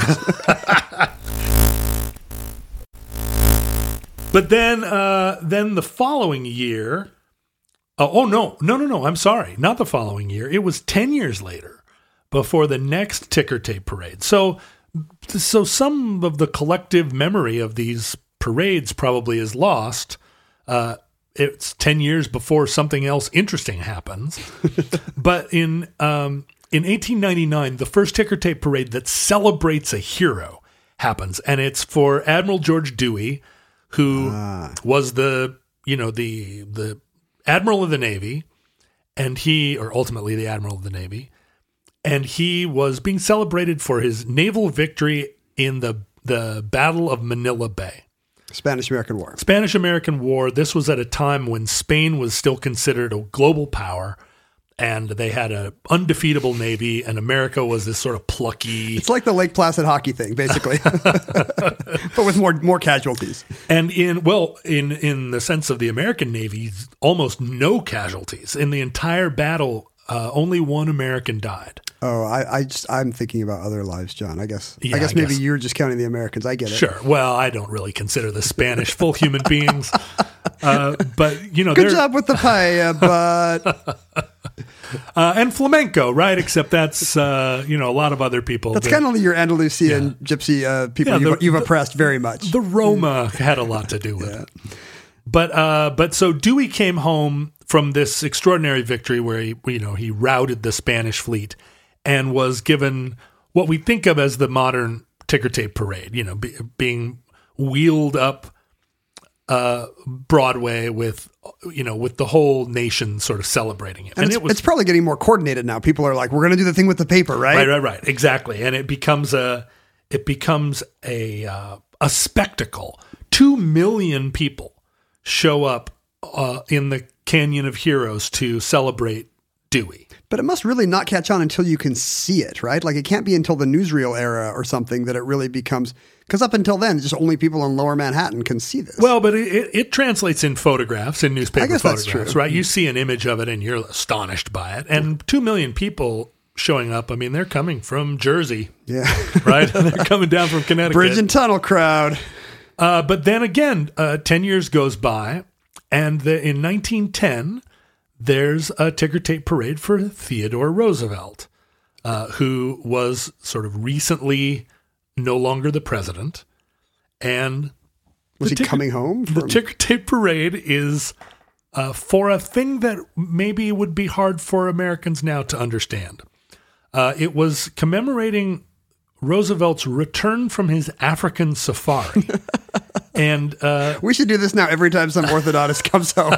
but then, uh, then the following year, uh, oh no, no, no, no, I'm sorry. Not the following year. It was ten years later before the next ticker tape parade. So, so some of the collective memory of these parades probably is lost. Uh, it's ten years before something else interesting happens. But in um, in eighteen ninety-nine, the first ticker tape parade that celebrates a hero happens, and it's for Admiral George Dewey, who Ah. was the you know the the Admiral of the Navy, and he, or ultimately the Admiral of the Navy, and he was being celebrated for his naval victory in the the Battle of Manila Bay. Spanish-American War. Spanish-American War. This was at a time when Spain was still considered a global power, and they had an undefeatable navy, and America was this sort of plucky. It's like the Lake Placid hockey thing, basically, but with more more casualties. And in well, in in the sense of the American Navy, almost no casualties in the entire battle. Uh, only one American died. Oh, I, I just I'm thinking about other lives, John. I guess Yeah, I guess I maybe guess. you're just counting the Americans. I get it. Sure. Well, I don't really consider the Spanish full human beings, uh, but you know, Good they're- job with the paella, but uh, and flamenco, right? Except that's uh, you know a lot of other people. that's that- kind of your Andalusian gypsy uh, people Yeah, you've, the- you've the- oppressed very much. The Roma had a lot to do with it. But uh, but so Dewey came home from this extraordinary victory where he you know he routed the Spanish fleet and was given what we think of as the modern ticker tape parade. You know, be, being wheeled up uh, Broadway with you know with the whole nation sort of celebrating it. and it's, it was it's probably getting more coordinated now. People are like, we're going to do the thing with the paper, right? Right, right, right. Exactly. And it becomes a it becomes a uh, a spectacle. Two million people show up uh, in the Canyon of Heroes to celebrate Dewey. But it must really not catch on until you can see it, right? Like it can't be until the newsreel era or something that it really becomes, because up until then, just only people in Lower Manhattan can see this. Well, but it, it, it translates in photographs, in newspaper I guess that's photographs, true. right? You see an image of it and you're astonished by it. And two million people showing up, I mean, they're coming from Jersey, yeah. right? They're coming down from Connecticut. Bridge and tunnel crowd. Uh, but then again, uh, ten years goes by, and the, in nineteen ten, there's a ticker tape parade for Theodore Roosevelt, uh, who was sort of recently no longer the president. And Was the he ticker- coming home? The From, ticker tape parade is uh, for a thing that maybe would be hard for Americans now to understand. Uh, it was commemorating Roosevelt's return from his African safari. And uh, we should do this now every time some orthodontist comes home.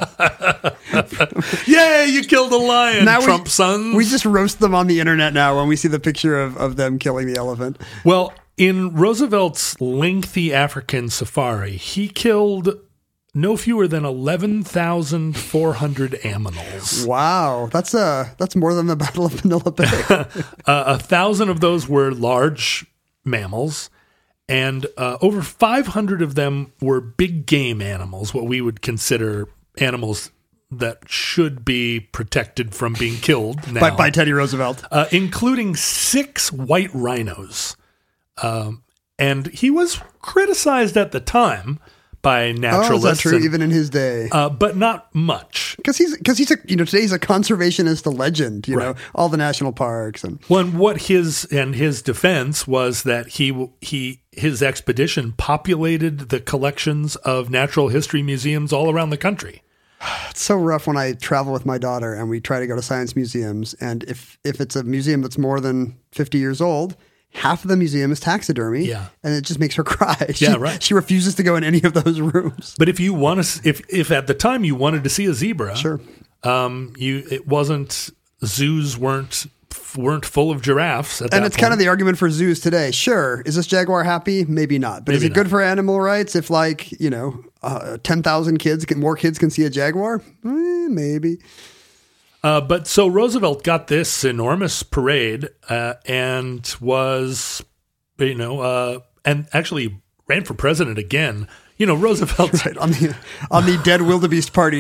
yay, you killed a lion, Now Trump we, sons. We just roast them on the internet now when we see the picture of, of them killing the elephant. Well, in Roosevelt's lengthy African safari, he killed no fewer than eleven thousand four hundred aminals. Wow, that's uh that's more than the Battle of Manila Bay. Uh, a thousand of those were large mammals, and uh, over five hundred of them were big game animals, what we would consider animals that should be protected from being killed now, by, by Teddy Roosevelt, uh, including six white rhinos. Um, and he was criticized at the time by naturalists. Oh, is that true? And, even in his day, uh, but not much. Because he's because he's a you know today he's a conservationist, a legend. You Right. know, all the national parks and When what his and his defense was that he he his expedition populated the collections of natural history museums all around the country. it's so rough when I travel with my daughter and we try to go to science museums, and if if it's a museum that's more than fifty years old, half of the museum is taxidermy, Yeah. and it just makes her cry. She, Yeah, right. She refuses to go in any of those rooms. But if you want to, if if at the time you wanted to see a zebra, Sure. um, you it wasn't zoos weren't weren't full of giraffes at And that it's kind of point. the argument for zoos today. Sure, is this jaguar happy? Maybe not. But is Maybe it good not. for animal rights if, like, you know, uh, ten thousand kids, can, more kids can see a jaguar? Eh, maybe. Uh, but so Roosevelt got this enormous parade uh, and was, you know, uh, and actually ran for president again. You know, Roosevelt. Right, on the on the dead wildebeest party.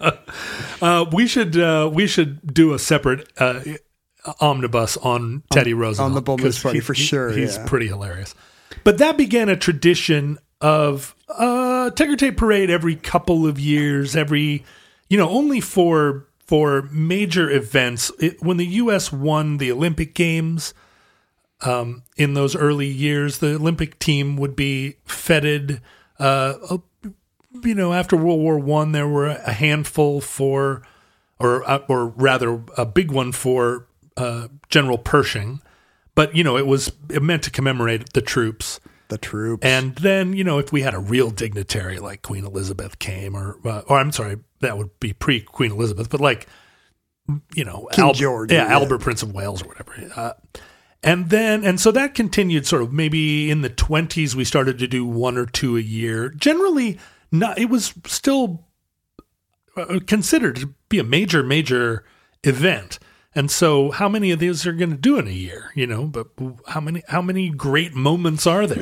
Uh, we should uh, we should do a separate uh, omnibus on Teddy Roosevelt on the Bull Moose 'cause Party, he- for he- sure, He's yeah. pretty hilarious. But that began a tradition of uh, ticker tape parade every couple of years, every you know, only for for major events. It, when the U S won the Olympic Games um, in those early years, the Olympic team would be feted. Uh, you know, after World War One, there were a handful for, or uh, or rather, a big one for uh, General Pershing. But you know, it was it meant to commemorate the troops. The troops. And then, you know, if we had a real dignitary like Queen Elizabeth came, or, uh, or I'm sorry, that would be pre Queen Elizabeth, but like, you know, King Al- George, yeah, yeah. Albert, Prince of Wales, or whatever. Uh, and then, and so that continued sort of maybe in the twenties, we started to do one or two a year. Generally, not, it was still uh, considered to be a major, major event. And so how many of these are going to do in a year, you know, but how many, how many great moments are there?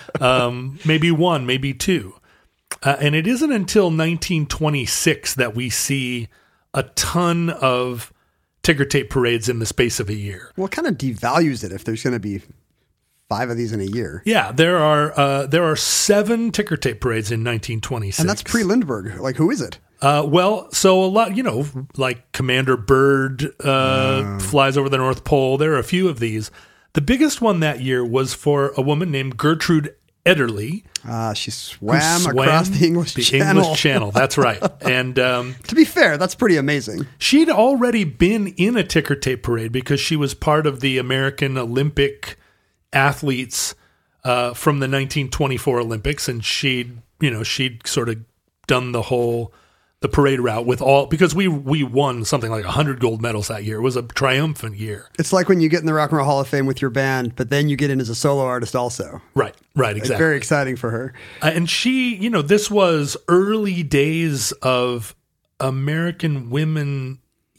um, maybe one, maybe two. Uh, and it isn't until nineteen twenty-six that we see a ton of ticker tape parades in the space of a year. Well, it kind of devalues it if there's going to be five of these in a year. Yeah, there are, uh, there are seven ticker tape parades in nineteen twenty-six. And that's pre-Lindbergh. Like, who is it? Uh, well, so a lot, you know, like Commander Byrd uh, flies over the North Pole. There are a few of these. The biggest one that year was for a woman named Gertrude Ederle. Ah, she who swam, across the English the Channel. English Channel, that's right. And um, To be fair, that's pretty amazing. she'd already been in a ticker tape parade because she was part of the American Olympic athletes uh, from the nineteen twenty-four Olympics. And she'd, you know, she'd sort of done the whole... the parade route with all, because we we won something like one hundred gold medals that year. It was a triumphant year. It's like when you get in the Rock and Roll Hall of Fame with your band, but then you get in as a solo artist also. Right, right, It's exactly. very exciting for her. Uh, and she, you know, this was early days of American women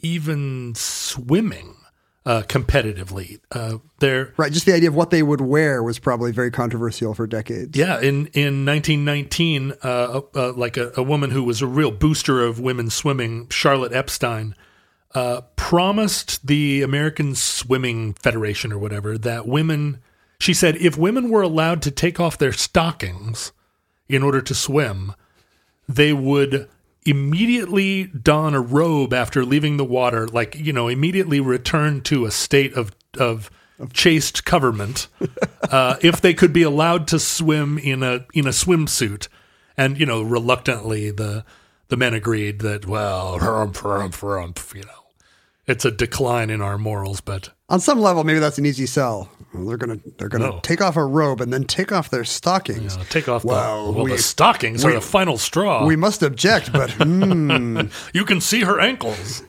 even swimming uh, competitively. Uh, they're Right, just the idea of what they would wear was probably very controversial for decades. Yeah, in, in nineteen nineteen, uh, uh, like a, a woman who was a real booster of women's swimming, Charlotte Epstein, uh, promised the American Swimming Federation or whatever that women, she said, if women were allowed to take off their stockings in order to swim, they would immediately don a robe after leaving the water, like, you know, immediately return to a state of, of chaste coverment, uh, if they could be allowed to swim in a in a swimsuit. And, you know, reluctantly the the men agreed that, well, humph, humph, humph, you know, it's a decline in our morals, but On some level, maybe that's an easy sell. Well, they're gonna they're gonna No. take off a robe and then take off their you stockings. know, take off Well, the well, we- the stockings we- are the final straw. We must object, but mm, you can see her ankles.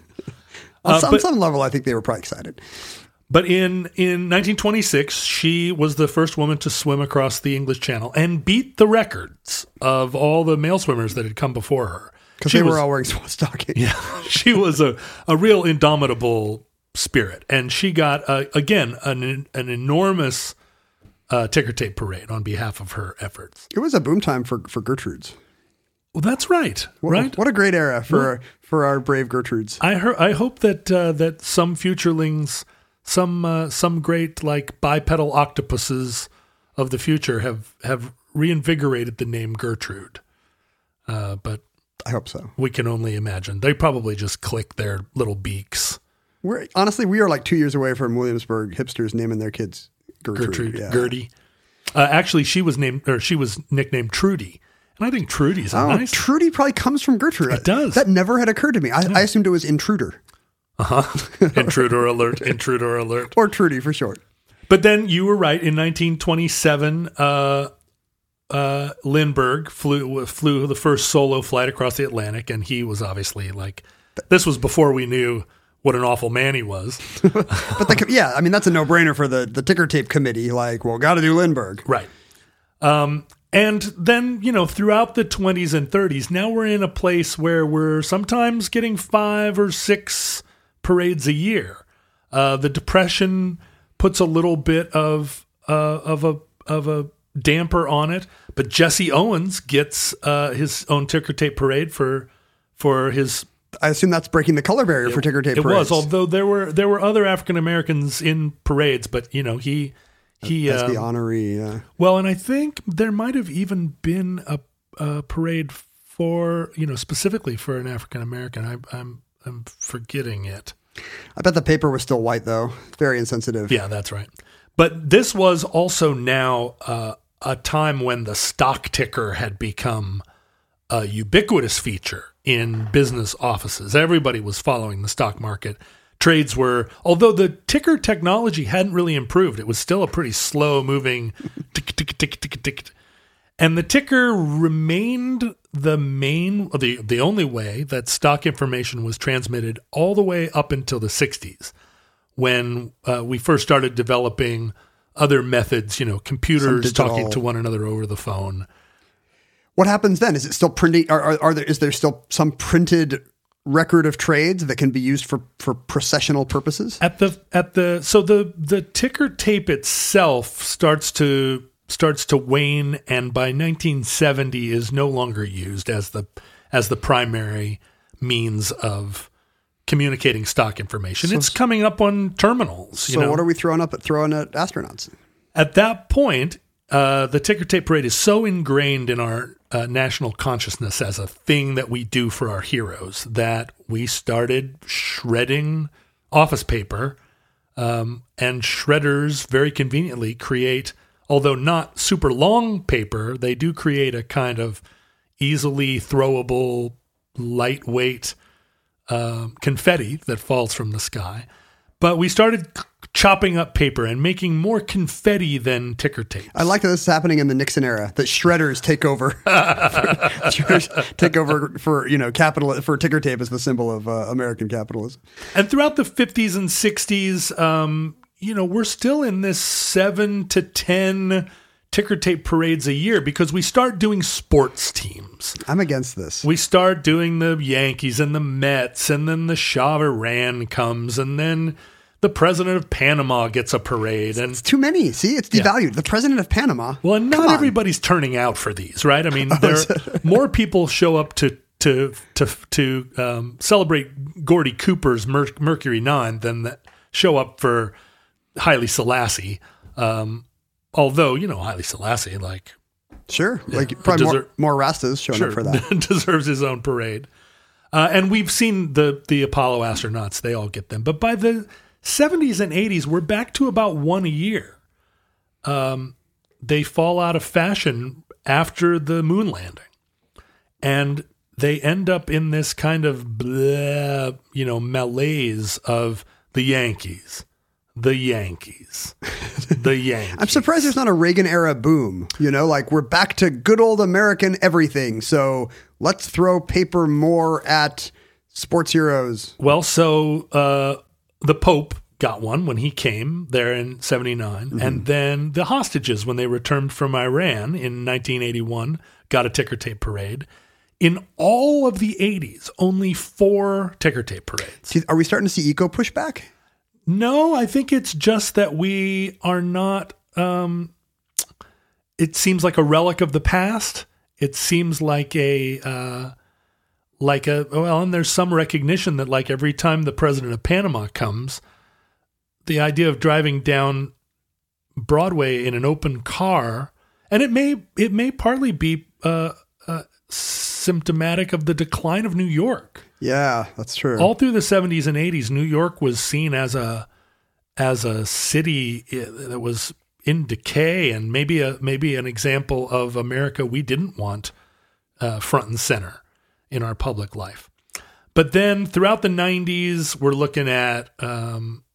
on Uh, some, but- some level, I think they were probably excited. But in, in nineteen twenty-six, she was the first woman to swim across the English Channel and beat the records of all the male swimmers that had come before her. Because She they was- were all wearing stockings. Yeah, she was a, a real indomitable spirit. And she got, uh, again, an, an enormous uh, ticker tape parade on behalf of her efforts. It was a boom time for, for Gertrude's. Well, that's right, What, right? What a great era for for our brave Gertrudes. I heard, I hope that uh, that some futurelings, some uh, some great like bipedal octopuses of the future have have reinvigorated the name Gertrude. Uh, but I hope so. we can only imagine. They probably just click their little beaks. We're honestly, we are like two years away from Williamsburg hipsters naming their kids Gertrude. Gertrude, yeah. Gertie. Uh, actually, she was named, or she was nicknamed Trudy, and I think Trudy's a Oh, nice. Trudy probably comes from Gertrude. It does. That never had occurred to me. I, I assumed it was Intruder Intruder alert! Intruder alert! or Trudy for short. But then you were right. In nineteen twenty-seven, uh, uh, Lindbergh flew flew the first solo flight across the Atlantic, and he was obviously like, this was before we knew what an awful man he was. But the, yeah, I mean, that's a no-brainer for the, the ticker tape committee. Like, well, got to do Lindbergh. Right. Um, and then, you know, throughout the twenties and thirties, now we're in a place where we're sometimes getting five or six parades a year. Uh, the Depression puts a little bit of uh, of a of a damper on it, but Jesse Owens gets uh, his own ticker tape parade for for his. I assume that's breaking the color barrier for ticker tape It parades. was, although there were there were other African Americans in parades, but you know he he As the um, honoree. Yeah. well, and I think there might have even been a, a parade for you know specifically for an African American. I, I'm I'm forgetting it. I bet the paper was still white, though. Very insensitive. Yeah, that's right. But this was also now uh, a time when the stock ticker had become a ubiquitous feature in business offices. Everybody was following the stock market. Trades were, although the ticker technology hadn't really improved, it was still a pretty slow moving tick, tick, tick, tick, tick. And the ticker remained the main, the, the only way that stock information was transmitted all the way up until the sixties, when uh, we first started developing other methods, you know, computers digital- talking to one another over the phone. What happens then? Is it still printing? Are, are, are there? Is there still some printed record of trades that can be used for, for processional purposes? At the at the so the the ticker tape itself starts to starts to wane, and by nineteen seventy is no longer used as the as the primary means of communicating stock information. So- it's coming up on terminals. You So know? what are we throwing up at throwing at astronauts? At that point, uh, the ticker tape parade is so ingrained in our uh, national consciousness as a thing that we do for our heroes that we started shredding office paper, um, and shredders very conveniently create, although not super long paper, they do create a kind of easily throwable, lightweight uh, confetti that falls from the sky. But we started c- chopping up paper and making more confetti than ticker tape. I like that this is happening in the Nixon era. That shredders take over. shredders take over for you know capital for ticker tape is the symbol of uh, American capitalism. And throughout the fifties and sixties, um, you know, we're still in this seven to ten ticker tape parades a year because we start doing sports teams. I'm against this. We start doing the Yankees and the Mets, and then the Shah of Iran comes, and then the president of Panama gets a parade. And It's too many. See, it's devalued. The president of Panama. well, and Come not on. everybody's turning out for these, right? I mean, there more people show up to to to to um, celebrate Gordy Cooper's Mer- Mercury Nine than that show up for Haile Selassie. Um, although, you know, Haile Selassie, like, Sure, like probably more, Deser- more Rastas showing sure, up for that. deserves his own parade. Uh, and we've seen the the Apollo astronauts; they all get them. But by the seventies and eighties, we're back to about one a year. Um, they fall out of fashion after the moon landing, and they end up in this kind of blah, you know, malaise of the Yankees, the Yankees, the Yankees. I'm surprised there's not a Reagan era boom. You know, like we're back to good old American everything. So let's throw paper more at sports heroes. Well, so uh, the Pope got one when he came there in seventy-nine. Mm-hmm. And then the hostages, when they returned from Iran in nineteen eighty-one, got a ticker tape parade. In all of the eighties, only four ticker tape parades. Are we starting to see eco pushback? No, I think it's just that we are not, um, it seems like a relic of the past. it seems like a uh, like a well, and there's some recognition that like every time the president of Panama comes, the idea of driving down Broadway in an open car, and it may it may partly be uh, uh, symptomatic of the decline of New York. Yeah, that's true. All through the seventies and eighties, New York was seen as a as a city that was in decay, and maybe a maybe an example of America we didn't want uh, front and center in our public life. But then throughout the nineties, we're looking at um,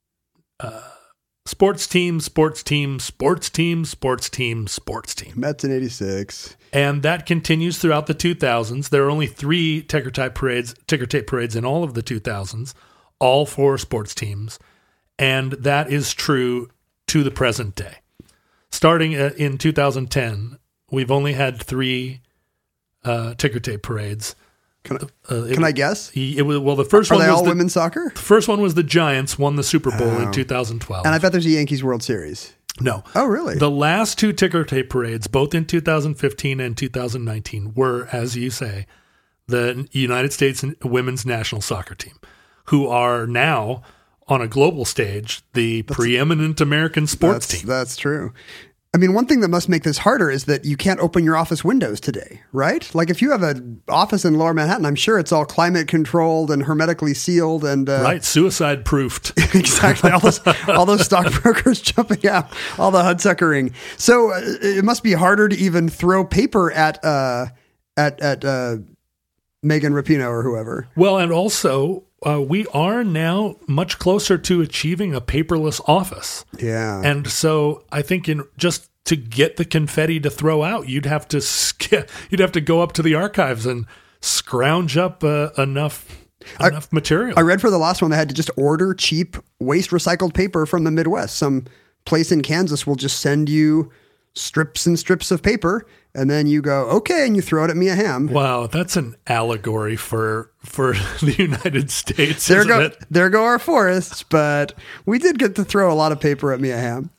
uh, sports teams, sports teams, sports teams, sports teams, sports teams. Mets in eighty-six. And that continues throughout the two thousands. There are only three ticker tape parades, ticker tape parades in all of the two thousands, all for sports teams. And that is true to the present day. Starting in two thousand ten, we've only had three uh, ticker tape parades. Can I, uh, it, can I guess? It was, well, the first Are one they was all the, women's soccer? The first one was the Giants won the Super Bowl Oh. in two thousand twelve. And I bet there's a Yankees World Series. No. Oh, really? The last two ticker tape parades, both in two thousand fifteen and two thousand nineteen, were, as you say, the United States women's national soccer team, who are now on a global stage the that's, preeminent American sports that's, team. That's true. I mean, one thing that must make this harder is that you can't open your office windows today, right? Like if you have an office in Lower Manhattan, I'm sure it's all climate controlled and hermetically sealed and uh, right, suicide proofed. Exactly. All those, all those stockbrokers jumping out, all the hudsuckering. So uh, it must be harder to even throw paper at uh, at at uh, Megan Rapinoe or whoever. Well, and also uh, we are now much closer to achieving a paperless office. Yeah. And so I think in just to get the confetti to throw out, you'd have to sk- you'd have to go up to the archives and scrounge up uh, enough enough I, material. I read for the last one they had to just order cheap waste recycled paper from the Midwest. Some place in Kansas will just send you strips and strips of paper, and then you go, okay, and you throw it at Mia Hamm. Wow, that's an allegory for for the United States. There isn't go, it? there go our forests, but we did get to throw a lot of paper at Mia Hamm.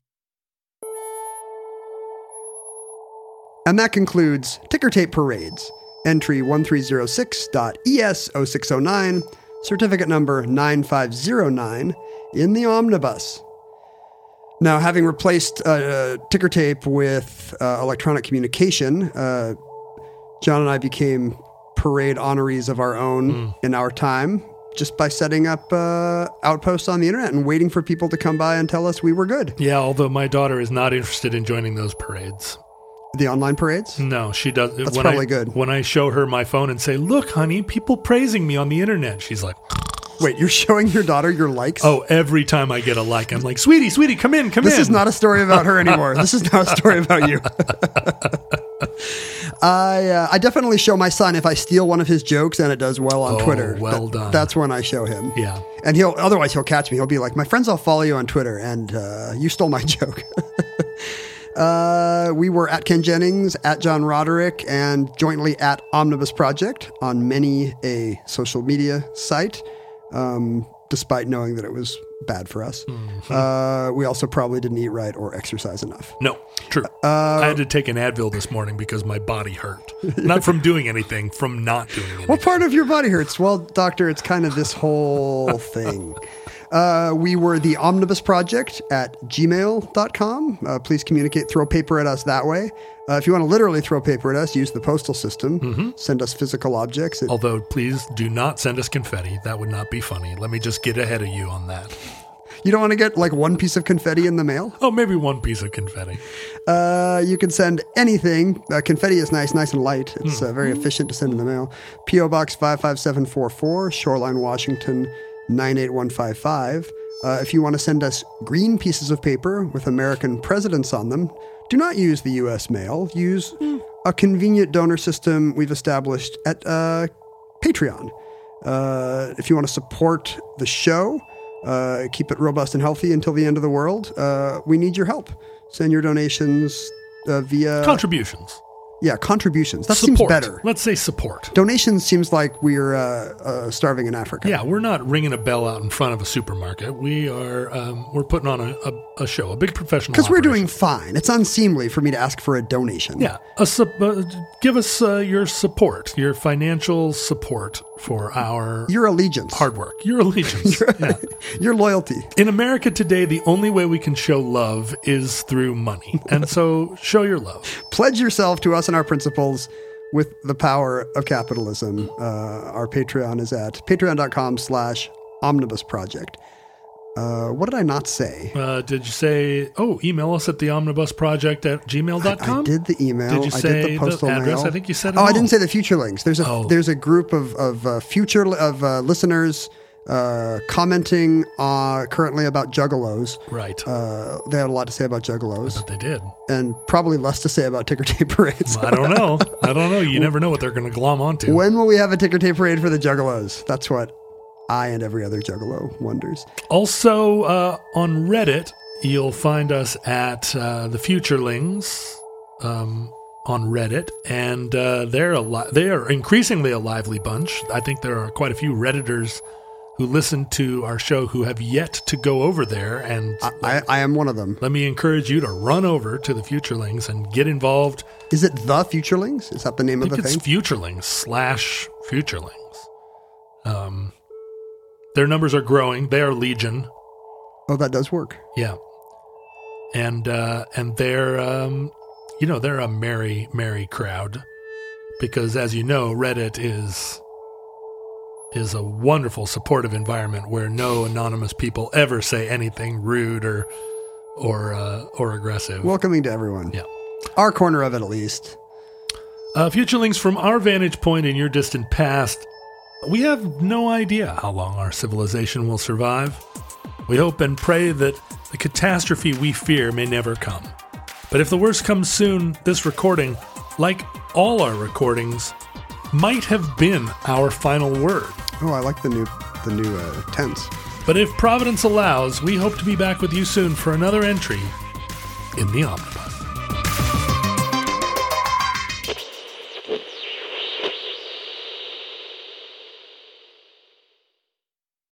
And that concludes Ticker Tape Parades. Entry one three zero six dot E S zero six zero nine, certificate number nine five zero nine, in the omnibus. Now, having replaced uh, uh, ticker tape with uh, electronic communication, uh, John and I became parade honorees of our own mm. in our time just by setting up uh, outposts on the internet and waiting for people to come by and tell us we were good. Yeah, although my daughter is not interested in joining those parades. The online parades? No, she does. That's when probably I, good. When I show her my phone and say, look, honey, people praising me on the internet, she's like... Wait, you're showing your daughter your likes? Oh, every time I get a like, I'm like, sweetie, sweetie, come in, come this in. This is not a story about her anymore. This is now a story about you. I uh, I definitely show my son if I steal one of his jokes and it does well on oh, Twitter. well Th- done. That's when I show him. Yeah. And he'll otherwise he'll catch me. He'll be like, my friends all follow you on Twitter and uh, you stole my joke. Uh, we were at Ken Jennings, at John Roderick, and jointly at Omnibus Project on many a social media site, um, despite knowing that it was bad for us. Mm-hmm. Uh, we also probably didn't eat right or exercise enough. No, true. Uh, I had to take an Advil this morning because my body hurt. Not from doing anything, from not doing anything. What part of your body hurts? Well, doctor, it's kind of this whole thing. Uh, we were the Omnibus Project at gmail dot com. Uh, please communicate, throw paper at us that way. Uh, if you want to literally throw paper at us, use the postal system. Mm-hmm. Send us physical objects. It, Although, please do not send us confetti. That would not be funny. Let me just get ahead of you on that. You don't want to get like one piece of confetti in the mail? Oh, maybe one piece of confetti. Uh, you can send anything. Uh, confetti is nice, nice and light. It's mm. uh, very efficient to send in the mail. P O Box five five seven four four, Shoreline, Washington, nine eight one five five. Uh, if you want to send us green pieces of paper with American presidents on them, do not use the U S mail. Use mm. a convenient donor system we've established at uh, Patreon. Uh, if you want to support the show, uh, keep it robust and healthy until the end of the world, uh, we need your help. Send your donations uh, via... Contributions. Yeah, contributions. That support. seems better. Let's say support. Donations seems like we're uh, uh, starving in Africa. Yeah, we're not ringing a bell out in front of a supermarket. We are um, we're putting on a, a, a show, a big professional. Because we're doing operation. fine. It's unseemly for me to ask for a donation. Yeah, a su- uh, give us uh, your support, your financial support for our Your allegiance. hard work, your allegiance. your, yeah. your loyalty. In America today, the only way we can show love is through money, and so show your love. Pledge yourself to us and our principles with the power of capitalism. Uh, our Patreon is at patreon.com slash omnibus project. Uh, what did I not say? Uh, did you say, oh, email us at the omnibus project at gmail dot com? I, I did the email. Did you I say did the postal the address? mail. I think you said it Oh, all. I didn't say the futurelings. There's a Oh. there's a group of of uh, future of uh, listeners uh, commenting uh, currently about juggalos. Right. Uh, they had a lot to say about juggalos, But they did. and probably less to say about ticker tape parades. I don't know. I don't know. You never know what they're going to glom onto. When will we have a ticker tape parade for the juggalos? That's what I and every other juggalo wonders. Also, uh, on Reddit, you'll find us at uh, the Futurelings um, on Reddit, and uh, they're a li- they are increasingly a lively bunch. I think there are quite a few Redditors who listen to our show who have yet to go over there, and I, I, I am one of them. let me encourage you to run over to the Futurelings and get involved. Is it the Futurelings? Is that the name I of think the it's thing? Futurelings slash Futurelings. Um, their numbers are growing. They are legion. Oh, that does work. Yeah. And uh, and they're um, you know, they're a merry, merry crowd. Because as you know, Reddit is is a wonderful supportive environment where no anonymous people ever say anything rude or or uh, or aggressive. Welcoming to everyone. Yeah. Our corner of it, at least. Uh, Futurelings, from our vantage point in your distant past, we have no idea how long our civilization will survive. We hope and pray that the catastrophe we fear may never come. But if the worst comes soon, this recording, like all our recordings, might have been our final word. Oh, I like the new the new uh, tense. But if Providence allows, we hope to be back with you soon for another entry in the Omnibus.